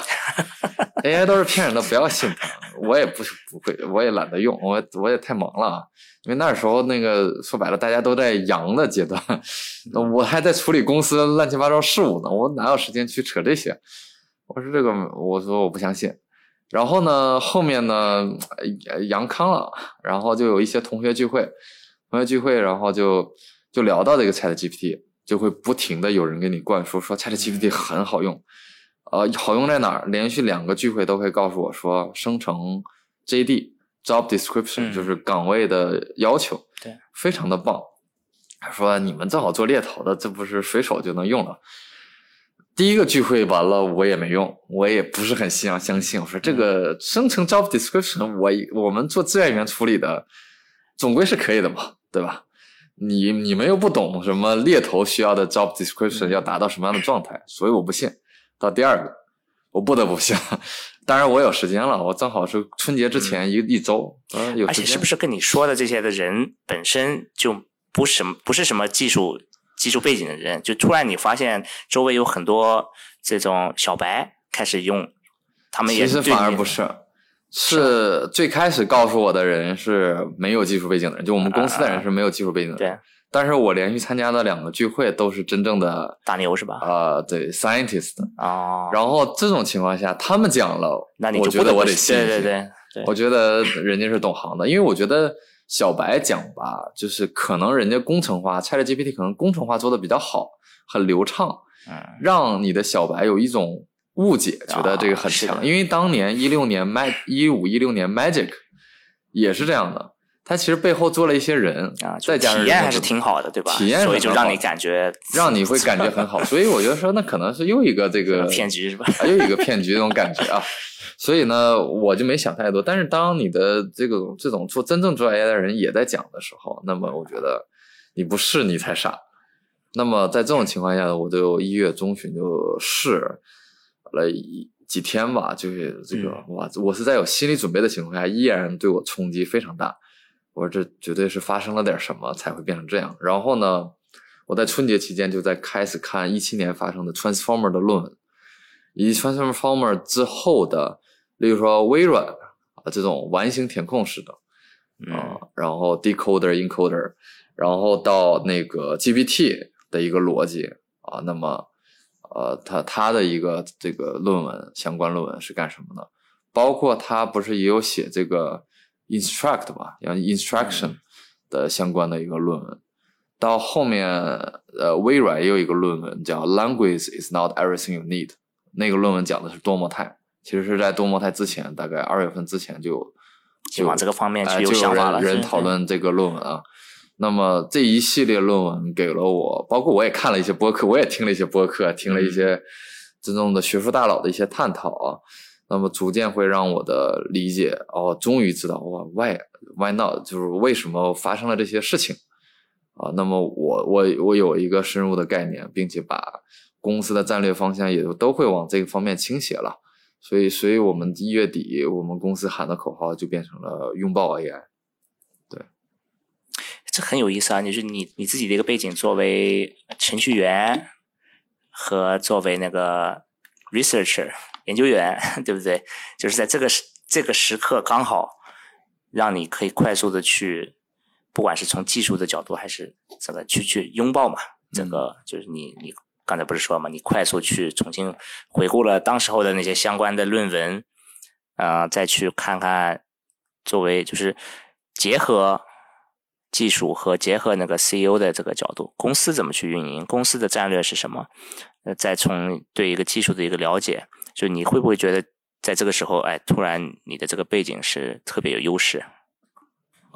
，A I 都是骗人的，不要信它。我也不不会，我也懒得用，我我也太忙了，因为那时候那个说白了，大家都在阳的阶段，我还在处理公司乱七八糟事务呢，我哪有时间去扯这些？我说这个，我说我不相信。然后呢，后面呢，阳康了，然后就有一些同学聚会，同学聚会，然后就就聊到这个 ChatGPT。就会不停的有人给你灌输说 ChatGPT 很好用，呃，好用在哪儿？连续两个聚会都会告诉我说生成 J D job description、嗯、就是岗位的要求， 对， 非常的棒。说你们正好做猎头的，这不是随手就能用了。第一个聚会完了，我也没用，我也不是很信相信。我说这个生成 job description， 我我们做资源源处理的，总归是可以的嘛，对吧？你你们又不懂什么猎头需要的 job description 要达到什么样的状态，所以我不信。到第二个，我不得不信。当然我有时间了，我正好是春节之前一、嗯、一周，呃，有时间。 而且是不是跟你说的这些的人本身就不是什么不是什么技术技术背景的人，就突然你发现周围有很多这种小白开始用，他们也其实反而不是。是最开始告诉我的人是没有技术背景的人，就我们公司的人是没有技术背景的人。 对， 但是我连续参加的两个聚会都是真正的大牛是吧？ 呃，对 ，scientist。 哦。 然后这种情况下，他们讲了， 那你就我觉得我得信一信。 对对对对。 我觉得人家是懂行的，因为我觉得小白讲吧，就是可能人家工程化 ，ChatGPT 可能工程化做的比较好，很流畅， 嗯， 让你的小白有一种误解，觉得这个很强， 哦、 因为当年一六年 Mag 一五一六年 Magic 也是这样的，它其实背后做了一些人啊， 再加上体验还是挺好的，对吧？ 体验所以就让你感觉， 让你会感觉很好，所以我觉得说那可能是又一个这个骗局是吧？ 又一个骗局这种感觉啊，所以呢，我就没想太多。但是当你的这个这种做真正做 A I 的人也在讲的时候，那么我觉得你不试你才傻。那么在这种情况下，我就一月中旬就试了几天吧，就是这个、嗯、哇，我是在有心理准备的情况下，依然对我冲击非常大。我说这绝对是发生了点什么才会变成这样。然后呢，我在春节期间就在开始看一七年发生的 Transformer 的论文，以及 Transformer 之后的，例如说微软啊这种完形填空式的啊、嗯，然后 decoder、encoder， 然后到那个 G P T 的一个逻辑啊，那么呃，他他的一个这个论文相关论文是干什么的？包括他不是也有写这个 instruct 吧，像 instruction 的相关的一个论文。到后面，呃，微软也有一个论文叫 Language is not everything you need， 那个论文讲的是多模态，其实是在多模态之前，大概二月份之前就就往这个方面去有想法了， 就有人人讨论这个论文啊。那么这一系列论文给了我，包括我也看了一些播客，我也听了一些播客，听了一些真正的学术大佬的一些探讨啊。那么逐渐会让我的理解，哦，终于知道哇 ，why why not， 就是为什么发生了这些事情啊。那么我我我有一个深入的概念，并且把公司的战略方向也都会往这个方面倾斜了。所以，所以我们一月底我们公司喊的口号就变成了拥抱 A I。对。 这很有意思啊！就是你你自己的一个背景，作为程序员和作为那个 researcher 研究员，对不对？就是在这个这个时刻，刚好让你可以快速的去，不管是从技术的角度，还是这个去去拥抱嘛。这个就是你你刚才不是说嘛，你快速去重新回顾了当时候的那些相关的论文，呃，再去看看作为就是结合技术和结合那个 C E O 的这个角度，公司怎么去运营，公司的战略是什么，呃，再从对一个技术的一个了解，就你会不会觉得在这个时候，哎，突然你的这个背景是特别有优势？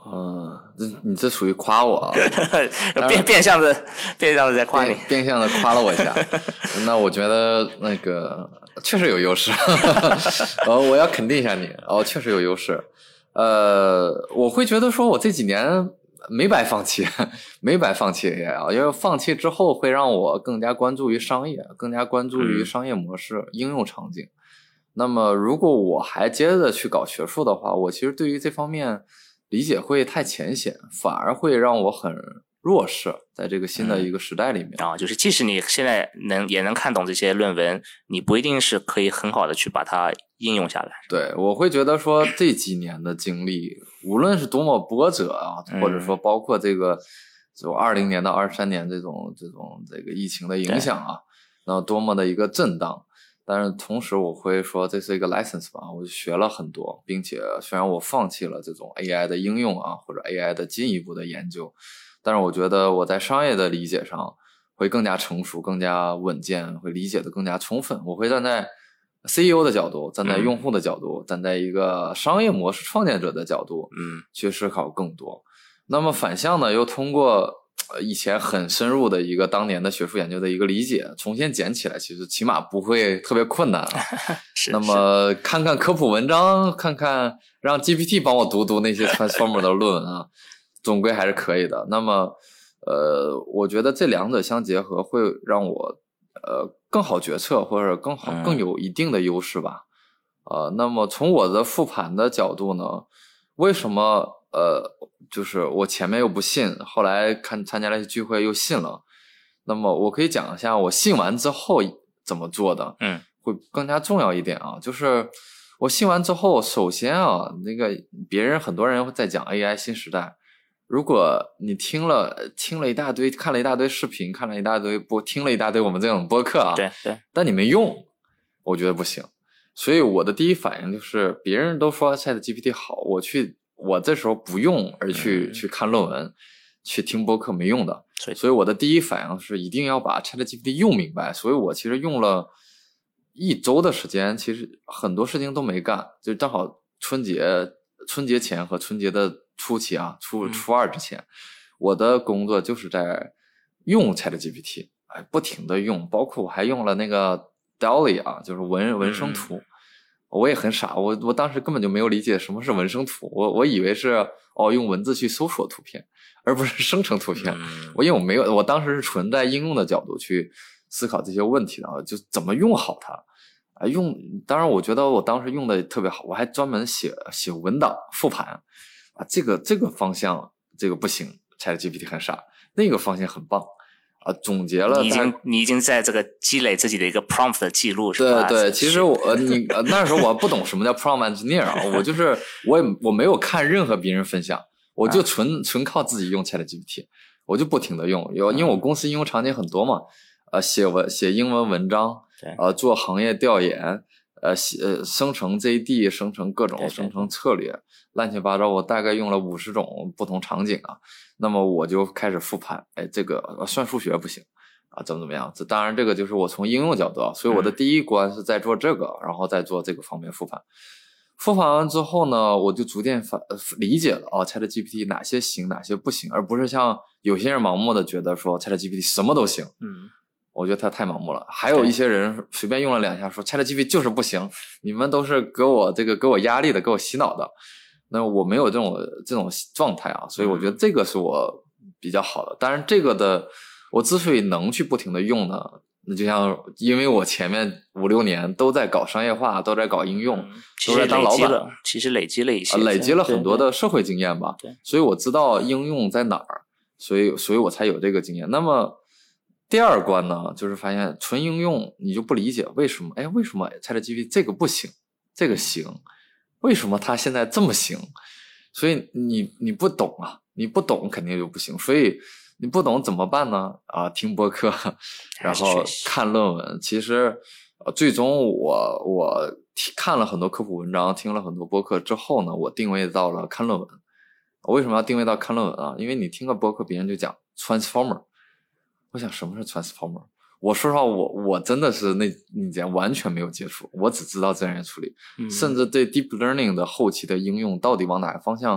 嗯，这你这属于夸我啊， 变变相的变相的在夸你， 变, 变相的夸了我一下。那我觉得那个确实有优势，呃，我要肯定一下你，哦，确实有优势。呃，我会觉得说我这几年没白放弃，没白放弃 A I 啊，因为放弃之后会让我更加关注于商业，更加关注于商业模式、嗯、应用场景。那么如果我还接着去搞学术的话，我其实对于这方面理解会太浅显，反而会让我很弱势，在这个新的一个时代里面。 嗯、啊，就是即使你现在能也能看懂这些论文，你不一定是可以很好的去把它应用下来。 对，我会觉得说这几年的经历，无论是多么波折啊， 嗯、 或者说包括这个就二零年到二三年这种这种这个疫情的影响啊，然后多么的一个震荡。但是同时我会说这是一个 license 吧，我学了很多，并且虽然我放弃了这种 A I 的应用啊，或者 A I 的进一步的研究，但是我觉得我在商业的理解上会更加成熟，更加稳健，会理解的更加充分。我会站在 C E O 的角度，站在用户的角度，嗯、站在一个商业模式创建者的角度， 嗯， 去思考更多。那么反向呢，又通过以前很深入的一个当年的学术研究的一个理解，重新捡起来，其实起码不会特别困难啊。 是那么看看科普文章，看看让 G P T 帮我读读那些 Transformer 的论文啊，总归还是可以的。那么呃，我觉得这两者相结合会让我呃更好决策，或者更好更有一定的优势吧。嗯、呃，那么从我的复盘的角度呢，为什么呃就是我前面又不信，后来看参加了一些聚会又信了。那么我可以讲一下我信完之后怎么做的， 嗯， 会更加重要一点啊。就是我信完之后，首先啊，那个别人很多人会在讲 A I 新时代，如果你听了听了一大堆，看了一大堆视频，看了一大堆播，听了一大堆我们这种播客啊， 对对， 但你没用，我觉得不行。所以我的第一反应就是，别人都说 ChatGPT 好，我去。我这时候不用而去、嗯、去看论文，去听播客没用的，所以我的第一反应是一定要把 ChatGPT 用明白。所以我其实用了一周的时间，其实很多事情都没干，就正好春节春节前和春节的初期啊，初初二之前，嗯、我的工作就是在用 ChatGPT， 哎，不停的用，包括我还用了那个 Dolly 啊，就是文文生图。嗯，我也很傻，我我当时根本就没有理解什么是文生图，我我以为是哦用文字去搜索图片，而不是生成图片。 嗯、 我因为我没有，我当时是纯在应用的角度去思考这些问题的，就怎么用好它啊？用，当然我觉得我当时用的特别好，我还专门写写文档复盘啊，这个这个方向这个不行 ，ChatGPT 很傻，那个方向很棒。啊，总结了， 你已经你已经在这个积累自己的一个 prompt 的记录，是吧？ 对对，其实我你那时候我不懂什么叫 prompt engineer 啊，我就是我也我没有看任何别人分享，我就纯、啊、纯靠自己用 ChatGPT， 我就不停的用，有因为我公司应用场景很多嘛，呃，写文写英文文章，呃，做行业调研，呃，写呃生成 J D， 生成各种生成策略，乱七八糟，我大概用了五十种不同场景啊。那么我就开始复盘，哎，这个算数学不行啊，怎么怎么样？这当然这个就是我从应用角度啊，所以我的第一关是在做这个，然后再做这个方面复盘。复盘完之后呢，我就逐渐反理解了哦 ，ChatGPT 哪些行，哪些不行，而不是像有些人盲目的觉得说 ChatGPT 什么都行。 嗯， 我觉得他太盲目了。还有一些人随便用了两下说 ChatGPT 就是不行，你们都是给我这个给我压力的，给我洗脑的。那我没有这种这种状态啊，所以我觉得这个是我比较好的。当然，这个的我之所以能去不停的用呢，那就像因为我前面五六年都在搞商业化，都在搞应用， 嗯、 都在当老板， 其实累积了一些， 呃、累积了很多的社会经验吧。 对对， 所以我知道应用在哪儿，所以所以我才有这个经验。那么第二关呢，就是发现纯应用你就不理解为什么，哎，为什么 ChatGPT 这个不行，这个行。为什么他现在这么行？所以你你不懂啊，你不懂肯定就不行。所以你不懂怎么办呢？啊，听播客，然后看论文。其实，呃，最终我我看了很多科普文章，听了很多播客之后呢，我定位到了看论文。我为什么要定位到看论文啊？因为你听个播客，别人就讲 transformer， 我想什么是 transformer？我说实话，我我真的是那那点完全没有接触，我只知道自然语言处理， 嗯、 甚至对 deep learning 的后期的应用到底往哪个方向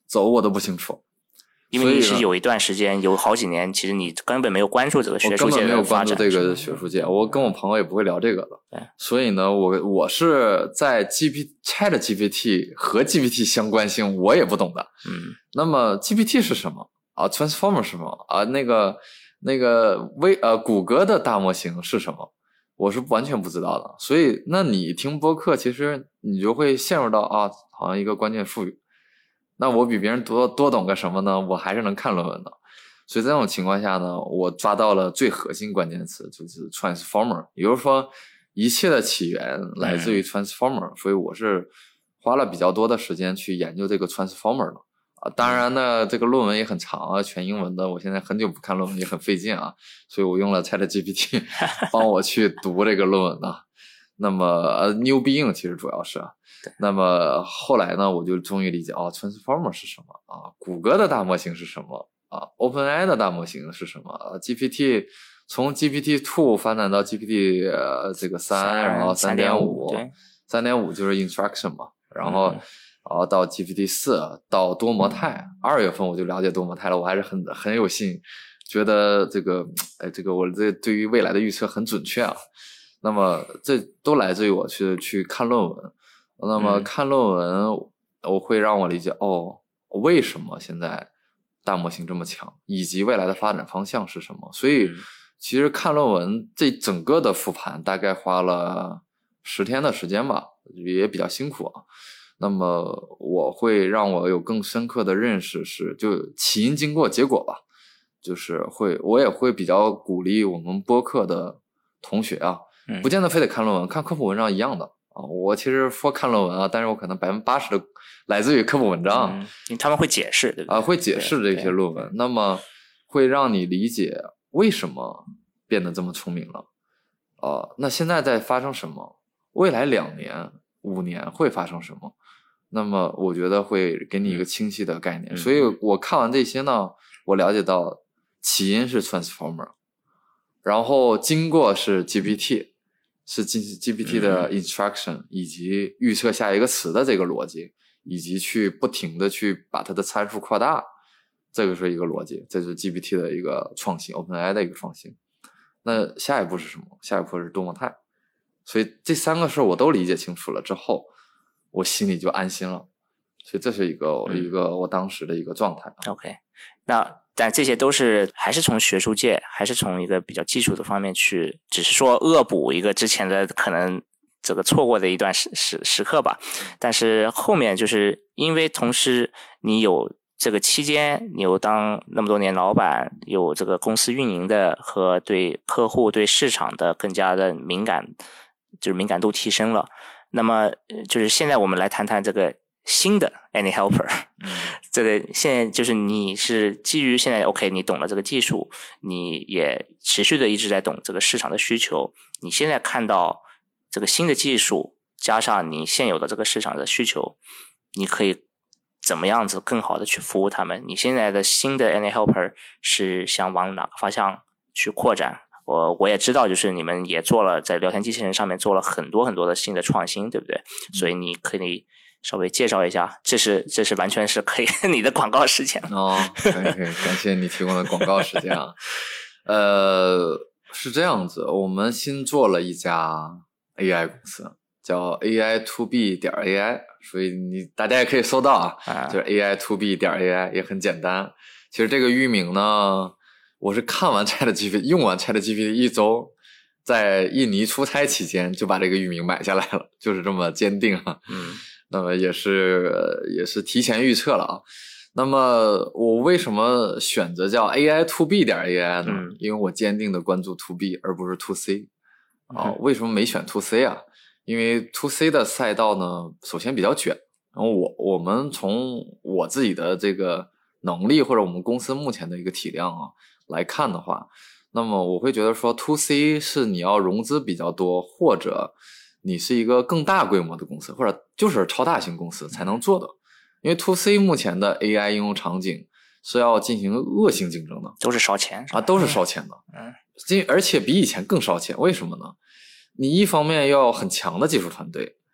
走我都不清楚。 因为你是有一段时间有好几年其实你根本没有关注这个学术界的发展， 我根本没有关注这个学术界，我跟我朋友也不会聊这个的。 对， 所以呢我我是在 G P Chat G P T 和 G P T 相关性我也不懂的。 嗯， 那么 G P T 是什么啊 Transformer 是什么啊那个那个微呃谷歌的大模型是什么，我是完全不知道的。所以那你听播客其实你就会陷入到啊好像一个关键术语，那我比别人多多懂个什么呢？我还是能看论文的。所以在这种情况下呢，我抓到了最核心关键词，就是 transformer， 也就是说一切的起源来自于 transformer，嗯，所以我是花了比较多的时间去研究这个 transformer 的啊。当然呢，这个论文也很长啊，全英文的，我现在很久不看论文也很费劲啊，所以我用了 ChatGPT 帮我去读这个论文呢。那么呃 New Being 其实主要是啊。那么后来呢，我就终于理解哦 Transformer 是什么啊，谷歌的大模型是什么啊 OpenAI 的大模型是什么啊 G P T 从 G P T 二 发展到 G P T 呃这个三，然后 三点五 三点五 就是 instruction 嘛，然后、嗯、然后到 G P T 四到多模态，二、嗯、月份我就了解多模态了，我还是很很有信，觉得这个哎这个我这对于未来的预测很准确啊。那么这都来自于我去去看论文。那么看论文我会让我理解、嗯、哦为什么现在大模型这么强，以及未来的发展方向是什么。所以其实看论文这整个的复盘大概花了十天的时间吧，也比较辛苦啊。那么我会让我有更深刻的认识，是就起因经过结果吧，就是会我也会比较鼓励我们播客的同学啊，不见得非得看论文，看科普文章一样的啊。我其实说看论文啊，但是我可能百分之八十的来自于科普文章， 嗯，他们会解释，对不对？ 啊，会解释这些论文，那么会让你理解为什么变得这么聪明了，啊，那现在在发生什么？未来两年、五年会发生什么？那么我觉得会给你一个清晰的概念。嗯、所以我看完这些呢，我了解到起因是 transformer， 然后经过是 G P T。是 G P T 的 instruction、嗯、以及预测下一个词的这个逻辑，以及去不停的去把它的参数扩大，这个是一个逻辑，这是 G P T 的一个创新， OpenAI 的一个创新。那下一步是什么？下一步是多模态。所以这三个事我都理解清楚了之后，我心里就安心了。所以这是一个、嗯、一个我当时的一个状态。 OK， 那但这些都是还是从学术界，还是从一个比较基础的方面去，只是说恶补一个之前的可能这个错过的一段时时时刻吧。但是后面就是因为同时你有这个期间，你有当那么多年老板，有这个公司运营的和对客户对市场的更加的敏感，就是敏感度提升了。那么就是现在我们来谈谈这个新的 AnyHelper， 嗯，这个现在就是你是基于现在 OK， 你懂了这个技术，你也持续的一直在懂这个市场的需求，你现在看到这个新的技术加上你现有的这个市场的需求，你可以怎么样子更好的去服务他们？你现在的新的 AnyHelper 是想往哪个方向去扩展？我我也知道，就是你们也做了在聊天机器人上面做了很多很多的新的创新，对不对？嗯、所以你可以稍微介绍一下，这是这是完全是可以你的广告时间哦，可以可以，感谢你提供的广告时间啊。呃，是这样子，我们新做了一家 A I 公司，叫 A I to B 点 A I， 所以你大家也可以搜到啊，啊就是 A I to B 点 A I， 也很简单。其实这个域名呢，我是看完 ChatGPT 用完 ChatGPT 一周，在印尼出差期间就把这个域名买下来了，就是这么坚定啊。 嗯。 那么也是也是提前预测了啊。那么我为什么选择叫 A I to B 点 A I 呢？嗯、因为我坚定的关注 to B 而不是 to C 啊。 嗯、 为什么没选 to C 啊？因为 to C 的赛道呢，首先比较卷。然后我我们从我自己的这个能力或者我们公司目前的一个体量啊来看的话，那么我会觉得说 to C 是你要融资比较多，或者你是一个更大规模的公司，或者就是超大型公司才能做的。因为 to C 目前的 A I 应用场景是要进行恶性竞争的， 都是烧钱啊，都是烧钱的。 嗯， 而且比以前更烧钱。为什么呢？你一方面要很强的技术团队，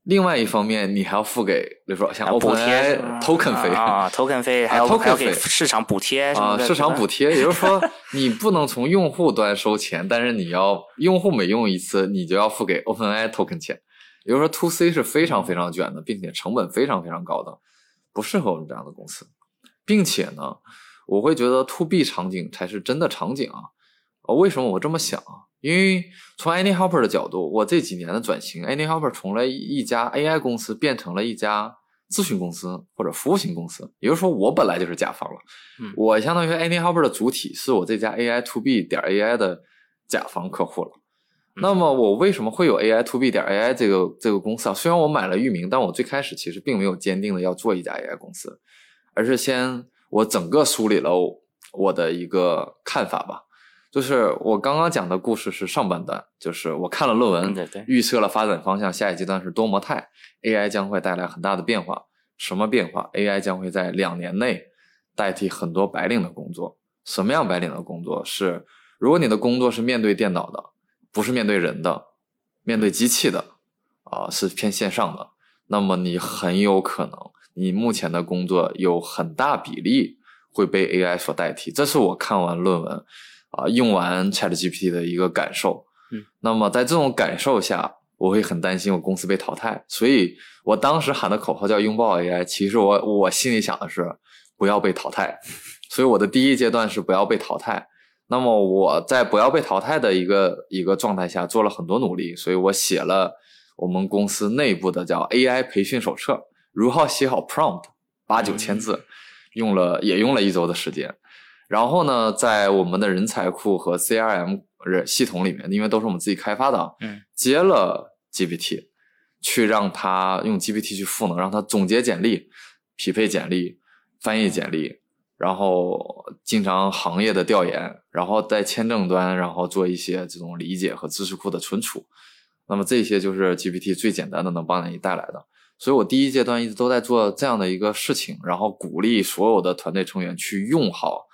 另外一方面，你还要付给，比如说像 OpenAI token 费啊 ，token 费，还要、 啊、token 还要给市场补贴什么的啊，市场补贴，也就是说，你不能从用户端收钱，但是你要用户每用一次，你就要付给 OpenAI token 钱。也就是说 to C 是非常非常卷的，并且成本非常非常高的，不适合我们这样的公司。并且呢，我会觉得 to B 场景才是真的场景啊。呃、为什么我这么想啊？因为从 Andy Hopper 的角度，我这几年的转型 Andy Hopper 从了一家 A I 公司变成了一家咨询公司或者服务型公司，也就是说我本来就是甲方了。 嗯， 我相当于 Andy Hopper 的主体是我这家 A I to B 点 A I 的甲方客户了。嗯、那么我为什么会有 A I to B 点 A I 这个这个公司啊？虽然我买了域名，但我最开始其实并没有坚定的要做一家 A I 公司，而是先我整个梳理了我的一个看法吧。就是我刚刚讲的故事是上半段，就是我看了论文， 对对， 预测了发展方向，下一阶段是多模态 A I 将会带来很大的变化。什么变化？ A I 将会在两年内代替很多白领的工作。什么样白领的工作？是如果你的工作是面对电脑的，不是面对人的，面对机器的啊、呃，是偏线上的，那么你很有可能你目前的工作有很大比例会被 A I 所代替。这是我看完论文啊，用完 ChatGPT 的一个感受。 嗯， 那么在这种感受下，我会很担心我公司被淘汰，所以我当时喊的口号叫拥抱 A I。其实我我心里想的是不要被淘汰，所以我的第一阶段是不要被淘汰。那么我在不要被淘汰的一个一个状态下做了很多努力，所以我写了我们公司内部的叫 A I 培训手册，如何写好 prompt， 八九千字，用了也用了一周的时间。然后呢，在我们的人才库和 C R M 系统里面，因为都是我们自己开发的， 嗯， 接了 G P T， 去让它用 G P T 去赋能，让它总结简历、匹配简历、翻译简历，然后经常行业的调研，然后在签证端，然后做一些这种理解和知识库的存储。那么这些就是 G P T 最简单的能帮你带来的。所以我第一阶段一直都在做这样的一个事情，然后鼓励所有的团队成员去用好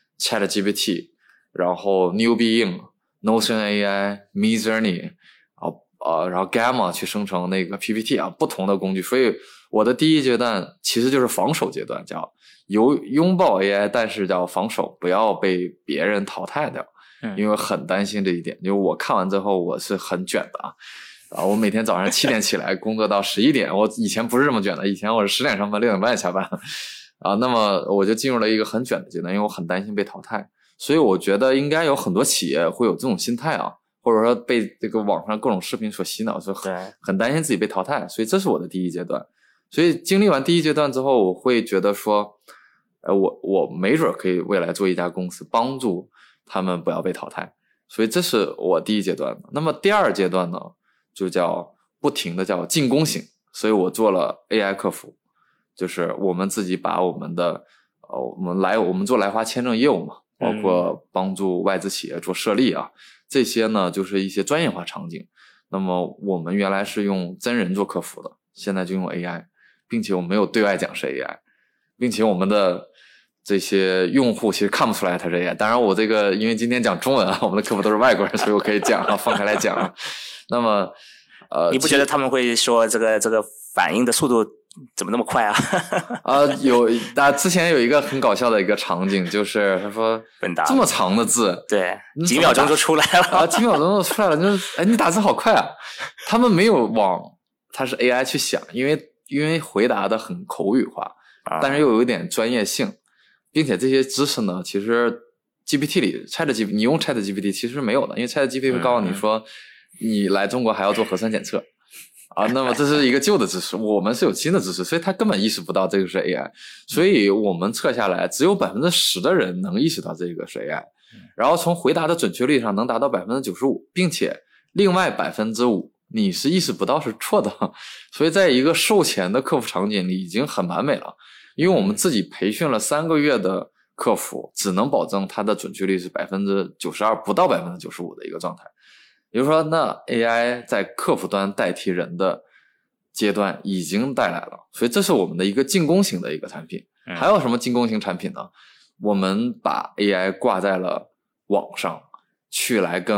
ChatGPT， 然后 New Being、Notion A I、Midjourney 啊呃，然后 Gamma 去生成那个 P P T 啊，不同的工具。所以我的第一阶段其实就是防守阶段，叫有拥抱 A I， 但是叫防守，不要被别人淘汰掉。 嗯， 因为很担心这一点，因为我看完之后我是很卷的啊。啊，我每天早上七点起来工作到十一点，我以前不是这么卷的，以前我是十点上班六点半下班啊。那么我就进入了一个很卷的阶段，因为我很担心被淘汰，所以我觉得应该有很多企业会有这种心态啊，或者说被这个网上各种视频所洗脑，是很很担心自己被淘汰，所以这是我的第一阶段。所以经历完第一阶段之后，我会觉得说，呃，我我没准可以未来做一家公司，帮助他们不要被淘汰，所以这是我第一阶段的。那么第二阶段呢，就叫不停的叫进攻型，所以我做了 A I 客服，就是我们自己把我们的呃，我们来我们做来华签证业务嘛，包括帮助外资企业做设立啊，这些呢就是一些专业化场景。那么我们原来是用真人做客服的，现在就用 A I， 并且我没有对外讲是 A I， 并且我们的这些用户其实看不出来它是 A I。 当然我这个因为今天讲中文啊，我们的客户都是外国人，所以我可以讲啊，放开来讲啊。那么呃， 你不觉得他们会说这个这个反应的速度怎么那么快啊？ 呃，有啊，之前有一个很搞笑的一个场景，就是他说这么长的字， 对，几秒钟就出来了啊，几秒钟就出来了，就是哎，你打字好快啊！他们没有往它是 A I 去想，因为因为回答的很口语化，但是又有一点专业性，并且这些知识呢，其实 G P T 里 ChatGPT 你用 ChatGPT 其实没有的，因为 ChatGPT 会告诉你说。嗯你来中国还要做核酸检测啊，那么这是一个旧的知识，我们是有新的知识，所以他根本意识不到这个是 A I， 所以我们测下来只有 百分之十 的人能意识到这个是 A I， 然后从回答的准确率上能达到 百分之九十五， 并且另外 百分之五 你是意识不到是错的，所以在一个售前的客服场景里已经很完美了，因为我们自己培训了三个月的客服，只能保证它的准确率是 百分之九十二， 不到 百分之九十五 的一个状态。比如说那 A I 在客服端代替人的阶段已经带来了，所以这是我们的一个进攻型的一个产品。还有什么进攻型产品呢？我们把 A I 挂在了网上去来跟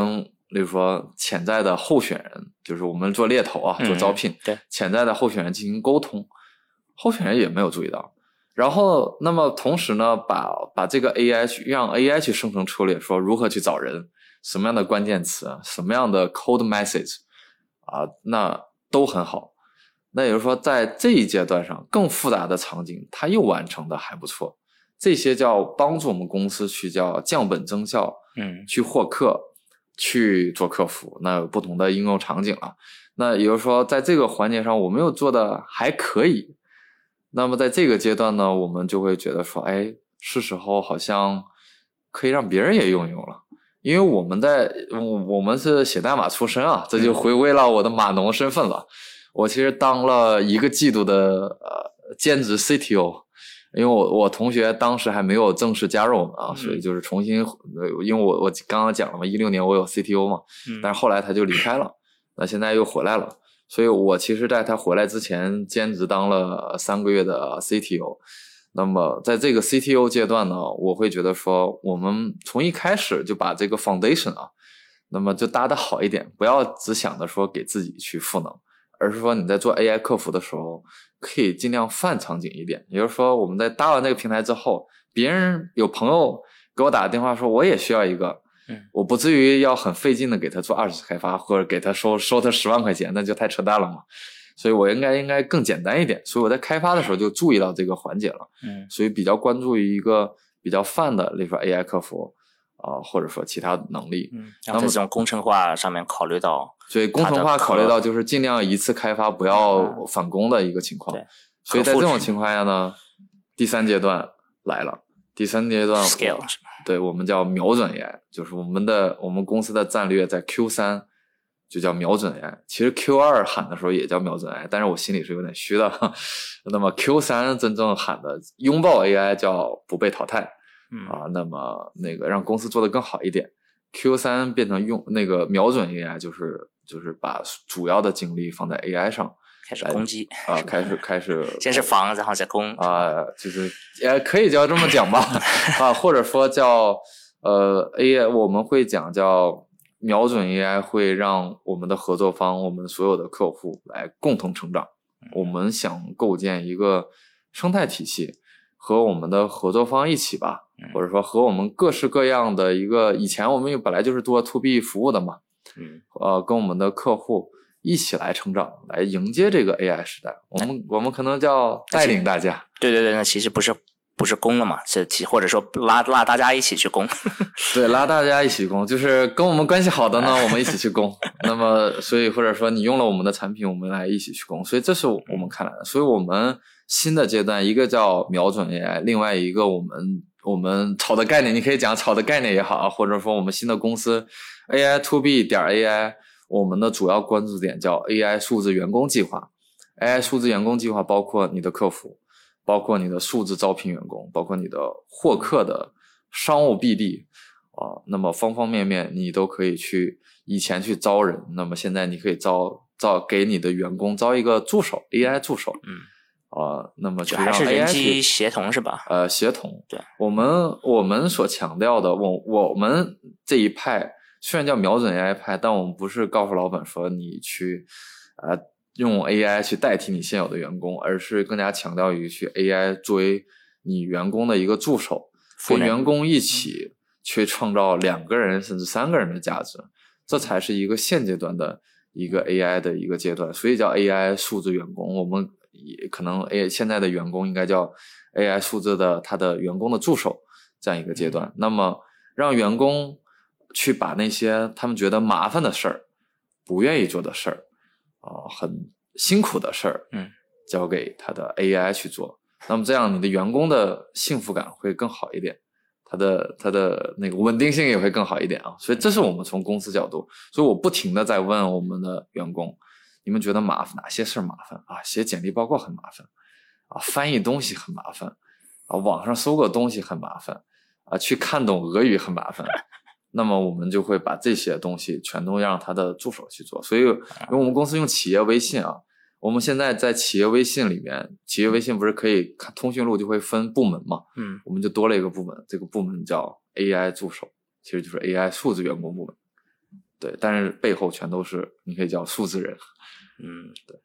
例如说潜在的候选人，就是我们做猎头啊，做招聘， 嗯、对， 潜在的候选人进行沟通，候选人也没有注意到。然后，那么同时呢，把把这个 A I 去让 A I 去生成策略，说如何去找人，什么样的关键词，什么样的 code message 啊，那都很好。那也就是说，在这一阶段上，更复杂的场景，它又完成的还不错。这些叫帮助我们公司去叫降本增效， 嗯， 去获客，去做客服，那有不同的应用场景了。那也就是说，在这个环节上，我们又做的还可以。那么在这个阶段呢，我们就会觉得说，哎，是时候好像可以让别人也用一用了。因为我们在我们是写代码出身啊，这就回归了我的码农身份了。我其实当了一个季度的呃兼职 C T O， 因为我我同学当时还没有正式加入我们啊，所以就是重新，因为我我刚刚讲了嘛，一六年我有 C T O 嘛，但是后来他就离开了，那现在又回来了。所以我其实在他回来之前兼职当了三个月的 C T O。 那么在这个 C T O 阶段呢，我会觉得说我们从一开始就把这个 foundation 啊，那么就搭得好一点，不要只想着说给自己去赋能，而是说你在做 A I 客服的时候可以尽量泛场景一点。也就是说我们在搭完这个平台之后，别人有朋友给我打个电话说我也需要一个， 嗯， 我不至于要很费劲的给他做二次开发，或者给他收收他十万块钱，那就太扯淡了嘛。所以我应该应该更简单一点，所以我在开发的时候就注意到这个环节了。 嗯， 所以比较关注于一个比较泛的，例如说 A I 客服啊、呃，或者说其他能力。 嗯，然后在这种工程化上面考虑到， 所以工程化考虑到就是尽量一次开发，不要返工的一个情况。 对， 所以在这种情况下呢，第三阶段来了。第三阶段 scale， 对，我们叫瞄准 A I， 就是我们的我们公司的战略在 Q 三就叫瞄准 A I。 其实 Q 二喊的时候也叫瞄准 A I， 但是我心里是有点虚的。那么 Q 三真正喊的拥抱 A I 叫不被淘汰。 嗯啊，那么那个让公司做得更好一点。Q 三变成用那个瞄准 A I， 就是就是把主要的精力放在 A I 上， 开始攻击啊、呃，开始开始先是防，然后再攻啊、呃，就是也可以叫这么讲吧。啊，或者说叫呃 A I， 我们会讲叫瞄准 A I 会让我们的合作方，我们所有的客户来共同成长。我们想构建一个生态体系，和我们的合作方一起吧，或者说和我们各式各样的一个，以前我们本来就是做 to B 服务的嘛， 嗯， 呃，跟我们的客户一起来成长，来迎接这个 A I 时代。我们我们可能叫带领大家。 对对对，那其实不是不是攻了嘛，是或者说拉拉大家一起去攻。 对，拉大家一起攻，就是跟我们关系好的呢，我们一起去攻。那么，所以或者说你用了我们的产品，我们来一起去攻。所以这是我们看来的。所以我们新的阶段，一个叫瞄准 A I， 另外一个我们我们炒的概念，你可以讲炒的概念也好，或者说我们新的公司 A I to B 点 A I， 我们的主要关注点叫 A I 数字员工计划。A I 数字员工计划包括你的客服，包括你的数字招聘员工，包括你的获客的商务 B D 啊，那么方方面面你都可以去，以前去招人，那么现在你可以招招给你的员工招一个助手 A I 助手。 嗯。 啊，那么就还是人机协同是吧？ 呃，协同。 对， 我们我们所强调的，我我们这一派虽然叫瞄准 A I 派，但我们不是告诉老板说你去呃用 A I 去代替你现有的员工，而是更加强调于去 A I 作为你员工的一个助手，跟员工一起去创造两个人甚至三个人的价值，这才是一个现阶段的一个 A I 的一个阶段，所以叫 A I 数字员工。我们也可能 A 现在的员工应该叫 A I 数字的他的员工的助手这样一个阶段。那么让员工去把那些他们觉得麻烦的事儿、不愿意做的事儿啊、呃、很辛苦的事儿， 嗯， 交给他的 A I 去做。那么这样你的员工的幸福感会更好一点，他的他的那个稳定性也会更好一点啊。所以这是我们从公司角度，所以我不停的在问我们的员工，你们觉得麻烦哪些事麻烦啊？写简历报告很麻烦啊，翻译东西很麻烦啊，网上搜个东西很麻烦啊，去看懂俄语很麻烦。那么我们就会把这些东西全都让他的助手去做。所以因为我们公司用企业微信啊，我们现在在企业微信里面，企业微信不是可以看通讯录就会分部门嘛？ 嗯， 我们就多了一个部门，这个部门叫 A I 助手，其实就是 A I 数字员工部门。 对，但是背后全都是你可以叫数字人。 嗯，对，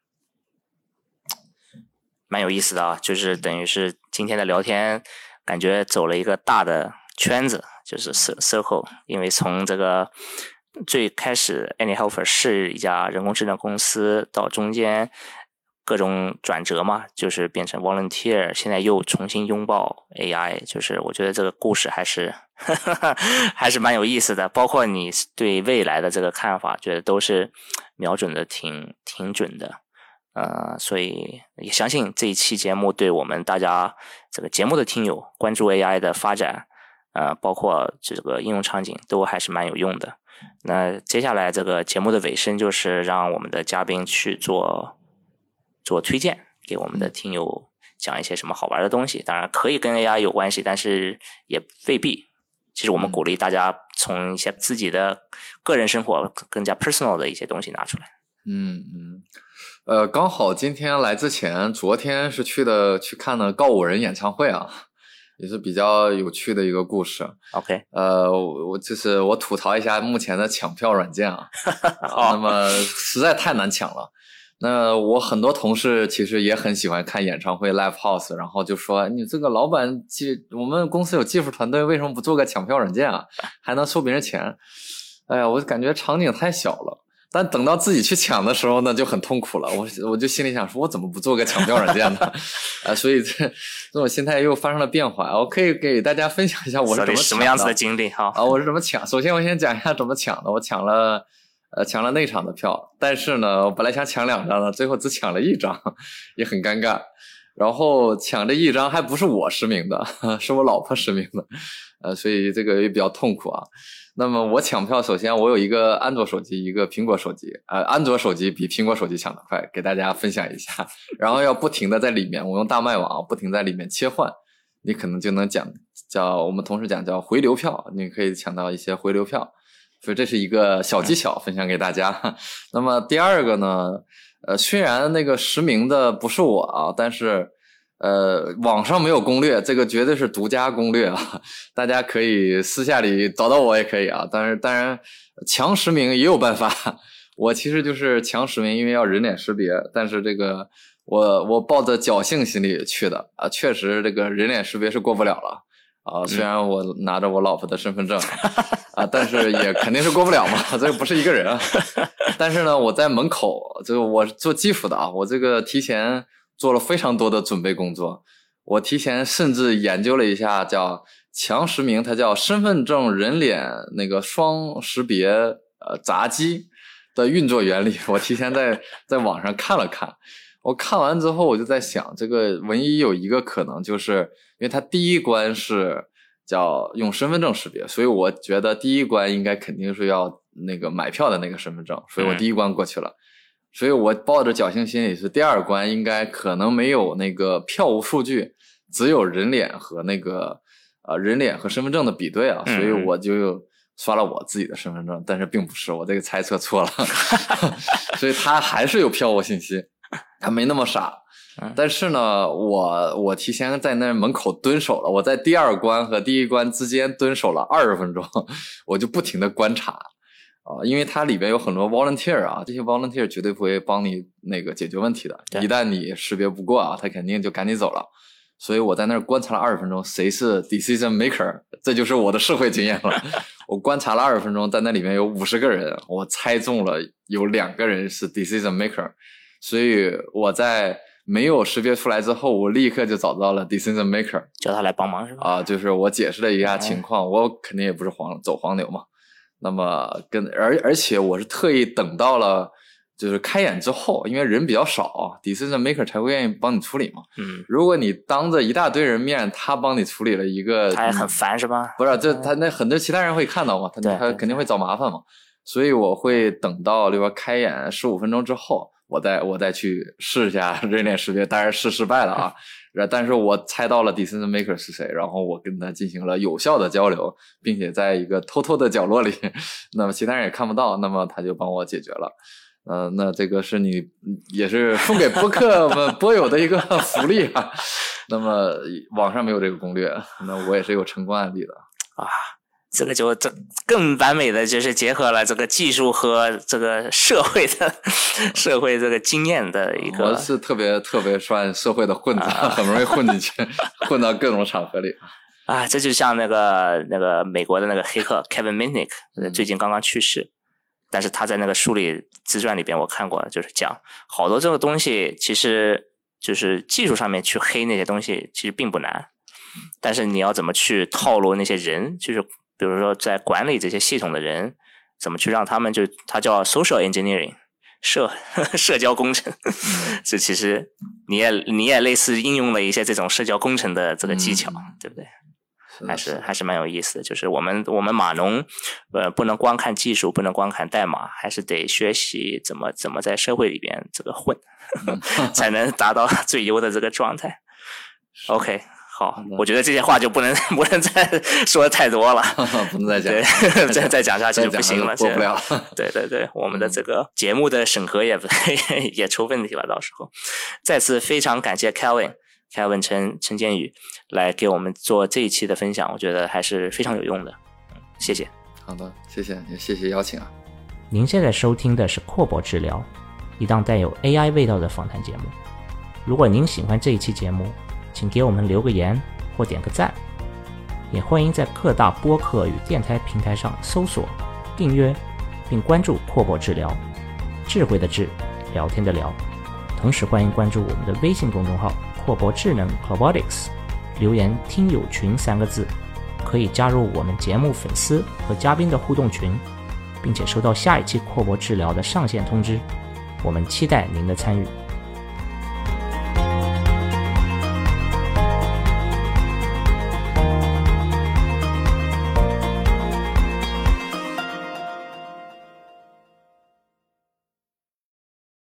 蛮有意思的啊，就是等于是今天的聊天感觉走了一个大的圈子，就是 circle， 因为从这个最开始 Anyhelper 是一家人工智能公司，到中间各种转折嘛，就是变成 volunteer， 现在又重新拥抱 A I， 就是我觉得这个故事还是还是蛮有意思的，包括你对未来的这个看法，觉得都是瞄准的挺挺准的。呃，所以也相信这一期节目对我们大家这个节目的听友关注 A I 的发展，呃，包括这个应用场景都还是蛮有用的。那接下来这个节目的尾声就是让我们的嘉宾去做做推荐，给我们的听友讲一些什么好玩的东西。当然可以跟 A I 有关系，但是也未必。其实我们鼓励大家从一些自己的个人生活更加 personal 的一些东西拿出来。 嗯嗯。呃，刚好今天来之前，昨天是去的去看的告五人演唱会啊，也是比较有趣的一个故事。 OK， 呃，我我就是我吐槽一下目前的抢票软件啊，那么实在太难抢了。那我很多同事其实也很喜欢看演唱会 live house， 然后就说你这个老板技，我们公司有技术团队，为什么不做个抢票软件啊？还能收别人钱？哎呀，我感觉场景太小了。但等到自己去抢的时候呢，就很痛苦了。我我就心里想说，我怎么不做个抢票软件呢？啊，所以这这种心态又发生了变化。我可以给大家分享一下我是怎么抢的， 什么样子的经历哈？ 啊，我是怎么抢？首先我先讲一下怎么抢的。我抢了呃抢了内场的票，但是呢，我本来想抢两张的，最后只抢了一张，也很尴尬。然后抢这一张还不是我实名的，是我老婆实名的，呃，所以这个也比较痛苦啊。那么我抢票，首先我有一个安卓手机，一个苹果手机，呃，安卓手机比苹果手机抢得快，给大家分享一下。然后要不停的在里面，我用大麦网不停在里面切换，你可能就能讲叫我们同事讲叫回流票，你可以抢到一些回流票，所以这是一个小技巧分享给大家。那么第二个呢，呃，虽然那个实名的不是我啊，但是。呃，网上没有攻略，这个绝对是独家攻略啊！大家可以私下里找到我也可以啊。但是，当然，强实名也有办法。我其实就是强实名，因为要人脸识别。但是这个，我我抱着侥幸心理去的啊，确实这个人脸识别是过不了了啊。虽然我拿着我老婆的身份证啊，但是也肯定是过不了嘛，这个不是一个人啊。但是呢，我在门口，这个我做技术的啊，我这个提前。做了非常多的准备工作，我提前甚至研究了一下叫强实名，它叫身份证人脸那个双识别呃闸机的运作原理，我提前在在网上看了看。我看完之后我就在想，这个唯一有一个可能就是因为它第一关是叫用身份证识别，所以我觉得第一关应该肯定是要那个买票的那个身份证，所以我第一关过去了。所以我抱着侥幸心理是第二关应该可能没有那个票务数据，只有人脸和那个呃人脸和身份证的比对啊，所以我就刷了我自己的身份证，但是并不是，我这个猜测错了。所以他还是有票务信息，他没那么傻。但是呢，我我提前在那门口蹲守了，我在第二关和第一关之间蹲守了二十分钟，我就不停的观察。啊，因为它里边有很多 volunteer 啊，这些 volunteer 绝对不会帮你那个解决问题的。一旦你识别不过啊，他肯定就赶紧走了。所以我在那儿观察了二十分钟，谁是 decision maker， 这就是我的社会经验了。我观察了二十分钟，在那里面有五十个人，我猜中了有两个人是 decision maker， 所以我在没有识别出来之后，我立刻就找到了 decision maker， 叫他来帮忙是吧？ 啊，就是我解释了一下情况，我肯定也不是黄走黄牛嘛。那么跟而而且我是特意等到了就是开演之后，因为人比较少 decision maker 才会愿意帮你处理嘛。 嗯， 如果你当着一大堆人面他帮你处理了一个， 他也很烦是吧？ 不是，这他那很多其他人会看到嘛，他他肯定会找麻烦嘛。所以我会等到比如说开演十五分钟之后，我再我再去试一下人脸识别，当然是失败了啊。但是我猜到了 decision maker 是谁，然后我跟他进行了有效的交流，并且在一个偷偷的角落里，那么其他人也看不到，那么他就帮我解决了。呃，那这个是你也是送给播客们播友的一个福利啊。那么网上没有这个攻略，那我也是有成功案例的啊。 这个就这更完美的就是结合了这个技术和这个社会的社会这个经验的一个。 我是特别特别算社会的混子，啊、很容易混进去，混到各种场合里。 啊，这就像那个那个美国的那个黑客 Kevin Mitnick， 最近刚刚去世，但是他在那个书里自传里边我看过，就是讲好多这个东西其实就是技术上面去黑那些东西其实并不难，但是你要怎么去套路那些人，就是比如说在管理这些系统的人，怎么去让他们就他叫 social engineering 社社交工程，这其实你也你也类似应用了一些这种社交工程的这个技巧，嗯、对不对？还是还是蛮有意思的，就是我们我们码农，呃，不能光看技术，不能光看代码，还是得学习怎么怎么在社会里边这个混，才能达到最优的这个状态。OK， 好，我觉得这些话就不能不能再说太多了， 不能再讲， 对，再再讲下去就不行了， 过不了。 对对对，我们的这个节目的审核也也出问题了，到时候。再次非常感谢 Kevin。Kevin 陈陈建宇来给我们做这一期的分享，我觉得还是非常有用的，嗯，谢谢。 好的，谢谢，也谢谢邀请啊。 您现在收听的是阔博治疗，一档带有 A I 味道的访谈节目。如果您喜欢这一期节目，请给我们留个言或点个赞，也欢迎在各大播客与电台平台上搜索、订阅并关注阔博治疗，智慧的智，聊天的聊。同时欢迎关注我们的微信公众号阔博智能 Robotics， 留言听友群三个字，可以加入我们节目粉丝和嘉宾的互动群，并且收到下一期阔博治疗的上线通知。我们期待您的参与。